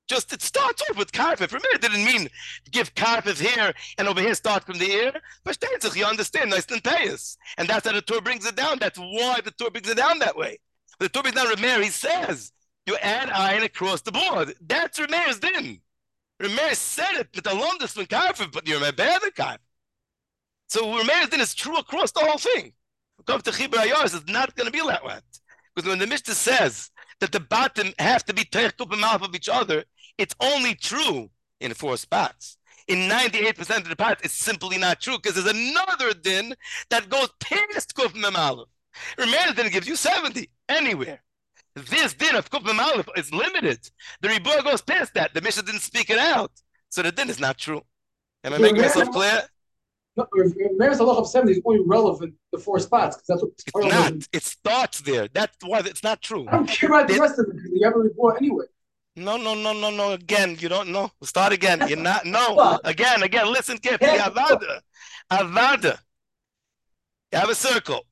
Just it starts off with karpif. Remember, it didn't mean give karpif here and over here start from the ear. But you understand, nice and payas. And that's how the Torah brings it down. That's why the Torah brings it down that way. The Torah brings down Rameir, he says, you add iron across the board. That's Rameir's din. Rameir said it, but along this from karpif, but you're bad at karpif. So Rameir's din is true across the whole thing. Come to Chibur Ayars, it's not going to be like that. Because when the Mishnah says that the bottom have to be teich kup and mouth of each other, it's only true in 4 spots. In 98% of the parts, it's simply not true because there's another din that goes past kuf mem aleph. Remember, din gives you 70 anywhere. This din of kuf mem aleph is limited. The Ribur goes past that. The Mishnah didn't speak it out, so the din is not true. Am I making myself clear? No, Rameir's halacha of 70 is only relevant to 4 spots because that's what it's not. It starts there. That's why it's not true. I don't care about the rest of it because you have a report anyway. No. Again, you don't know. We'll start again. You're not. No. Again. Listen carefully. Avada. You have a circle.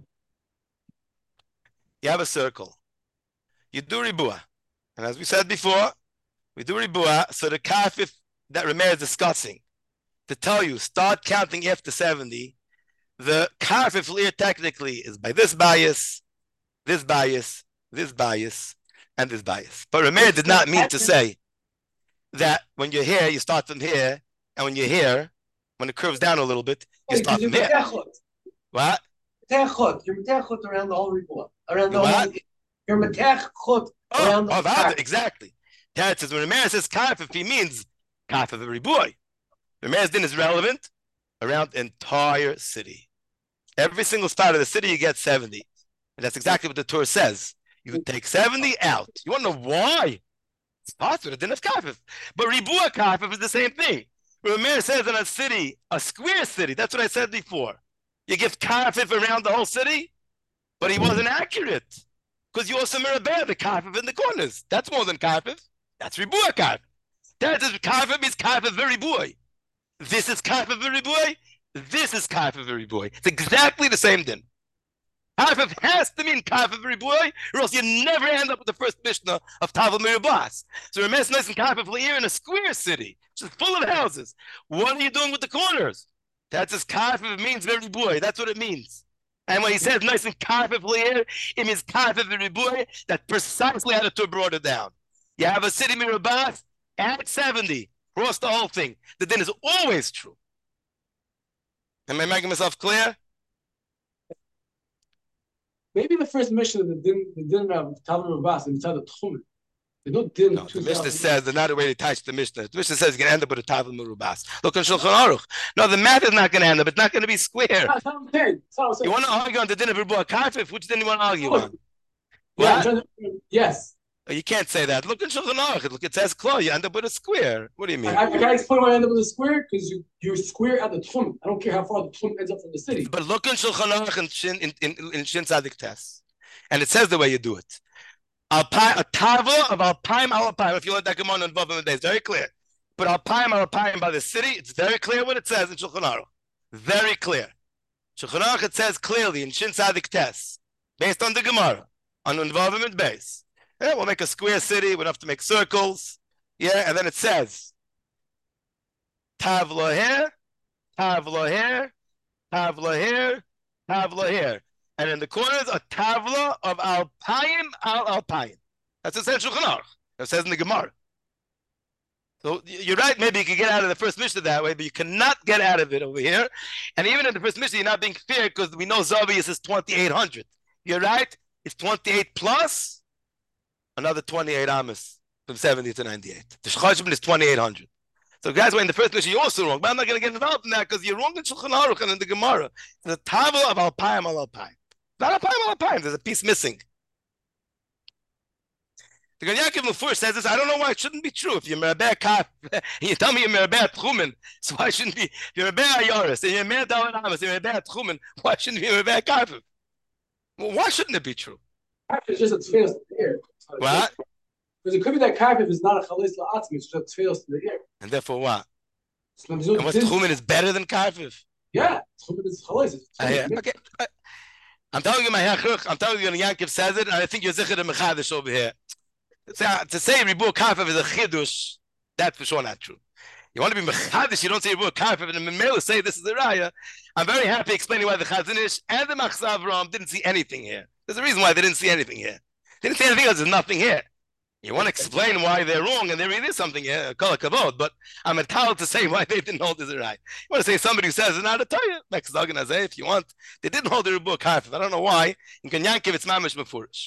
You do ribua. And as we said before, we do ribua. So the kafif that Rameir is discussing, to tell you, start counting after 70, the kafif lir technically is by this bias, and this bias. But Rameir did not mean to say that when you're here, you start from here, and when you're here, when it curves down a little bit, you start from here. What? You're metech around the whole report. Around the whole. You're metech around the whole. Exactly. That says when Rameir says kafif, he means kafif every boy. Rameir's din is relevant around the entire city. Every single spot of the city, you get 70. And that's exactly what the Torah says. You take 70 out. You want to know why? It's possible it didn't have kafif. But ribua kafif is the same thing. Rameir says in a city, a square city, that's what I said before. You give kafif around the whole city, but he wasn't accurate. Because you also mirabeh the kafif in the corners. That's more than kafif. That's ribua kafif. That is kafif means kafif very boy. This is kafif very boy. This is kafif very boy. It's exactly the same din. Kafif has to mean kafif very boy, or else you never end up with the first Mishnah of Tavel Mirabas. So Rameir nice and kafif le'ir in a square city, which is full of houses. What are you doing with the corners? That's his kafif means very boy. That's what it means. And when he says nice and kafif le'ir, it means kafif very boy. That's precisely how the Torah brought it down. You have a city Mirabas at 70, cross the whole thing. The din is always true. Am I making myself clear? Maybe the first mission the din of Tavel Mirabas inside the Tchumen. No, the Mishnah says there's not a way to touch the Mishnah. The Mishnah says it's going to end up with a Tavel Mirubas. Look on Shulchan Aruch. No, the math is not going to end up. It's not going to be square. You want to argue on the din of Ribua Kafif? Which din you want to argue on? Yeah, yes. You can't say that. Look in Shulchan Aruch. Look, it says Klo. You end up with a square. What do you mean? I can't explain why I end up with a square because you're square at the Tchumen. I don't care how far the Tchumen ends up from the city. But look in Shulchan Aruch in Shin Tzadik Tes, and it says the way you do it. A tava of Alpine Alpine. If you let that come on and above it's very clear. But Alpine Alpine by the city, it's very clear what it says in Shulchan Aruch. Very clear. Shulchan Aruch, it says clearly in Shin Tzadik Tes, based on the Gemara, on involvement base. Yeah, we'll make a square city. We don't have to make circles. Yeah, and then it says Tavla here, Tavla here, Tavla here, Tavla here. And in the corners, a tavla of alpayim al alpayim. That's what it says in Shulchan Aruch. It says in the Gemara. So you're right, maybe you can get out of the first Mishnah that way, but you cannot get out of it over here. And even in the first Mishnah, you're not being fair because we know Zavius is 2,800. You're right, it's 28 plus another 28 Amos from 70 to 98. The Shechashim is 2,800. So guys, in the first Mishnah, you're also wrong. But I'm not going to get involved in that because you're wrong in Shulchan Aruch and in the Gemara. The tavla of alpayim al alpayim. Not alpayim. There's a piece missing. The Gan Yaakov Mufur says this. I don't know why it shouldn't be true. If you're merabeh kaf, you tell me you're merabeh tchumen, so why shouldn't be? If you're merabeh ayaris and you're merabeh dalan amas, you're merabeh tchumen, why shouldn't be merabeh kaf? Well, why shouldn't it be true? It's just a tefillos to the ear. What? Because it could be that kafif is not a chalis la'atzmi, it's just a tefillos to the ear. And therefore what? And what's tchumen is better than kafif? Yeah, tchumen is chalis. Okay. I'm telling you, my hechruch. I'm telling you, when Yaakov says it, and I think you're zichar the mechadish over here. To say Ribu Kafev is a chidush, that's for sure not true. You want to be mechadish, you don't say Ribu Kafev, and the Mimela say this is a raya. I'm very happy explaining why the Chazon Ish and the Machzor Avraham didn't see anything here. There's a reason why they didn't see anything here. They didn't see anything because there's nothing here. You want to explain why they're wrong, and there really is something here, kol hakavod, but I'm entitled to say why they didn't hold this right. You want to say somebody who says it's not a Torah, if you want. They didn't hold the Ribu Kafev. I don't know why. In Kanyankiv, it's mamish mefurish.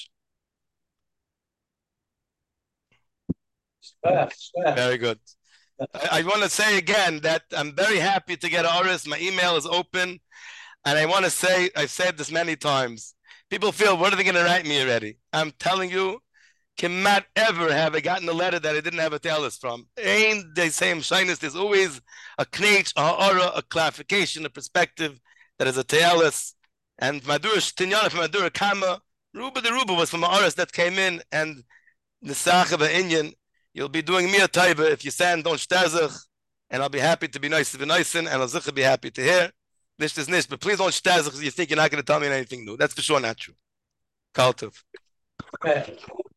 Very good. I want to say again that I'm very happy to get Oris. My email is open. And I want to say, I've said this many times. People feel, what are they going to write me already? I'm telling you, cannot ever have I gotten a letter that I didn't have a talus from. Ain't they same shyness? There's always a knech, a ha'ara, a clarification, a perspective that is a talus. And Madura Tinyana from Madura Kama, Ruba the Ruba was from Oris that came in, and the Sacha Inyan. You'll be doing me a taiva if you send don't shtazach, and I'll be happy to be nice to be nice, and I'll be happy to hear. This is nice, but please don't shtazach because you think you're not going to tell me anything new. That's for sure not true. Kaltov.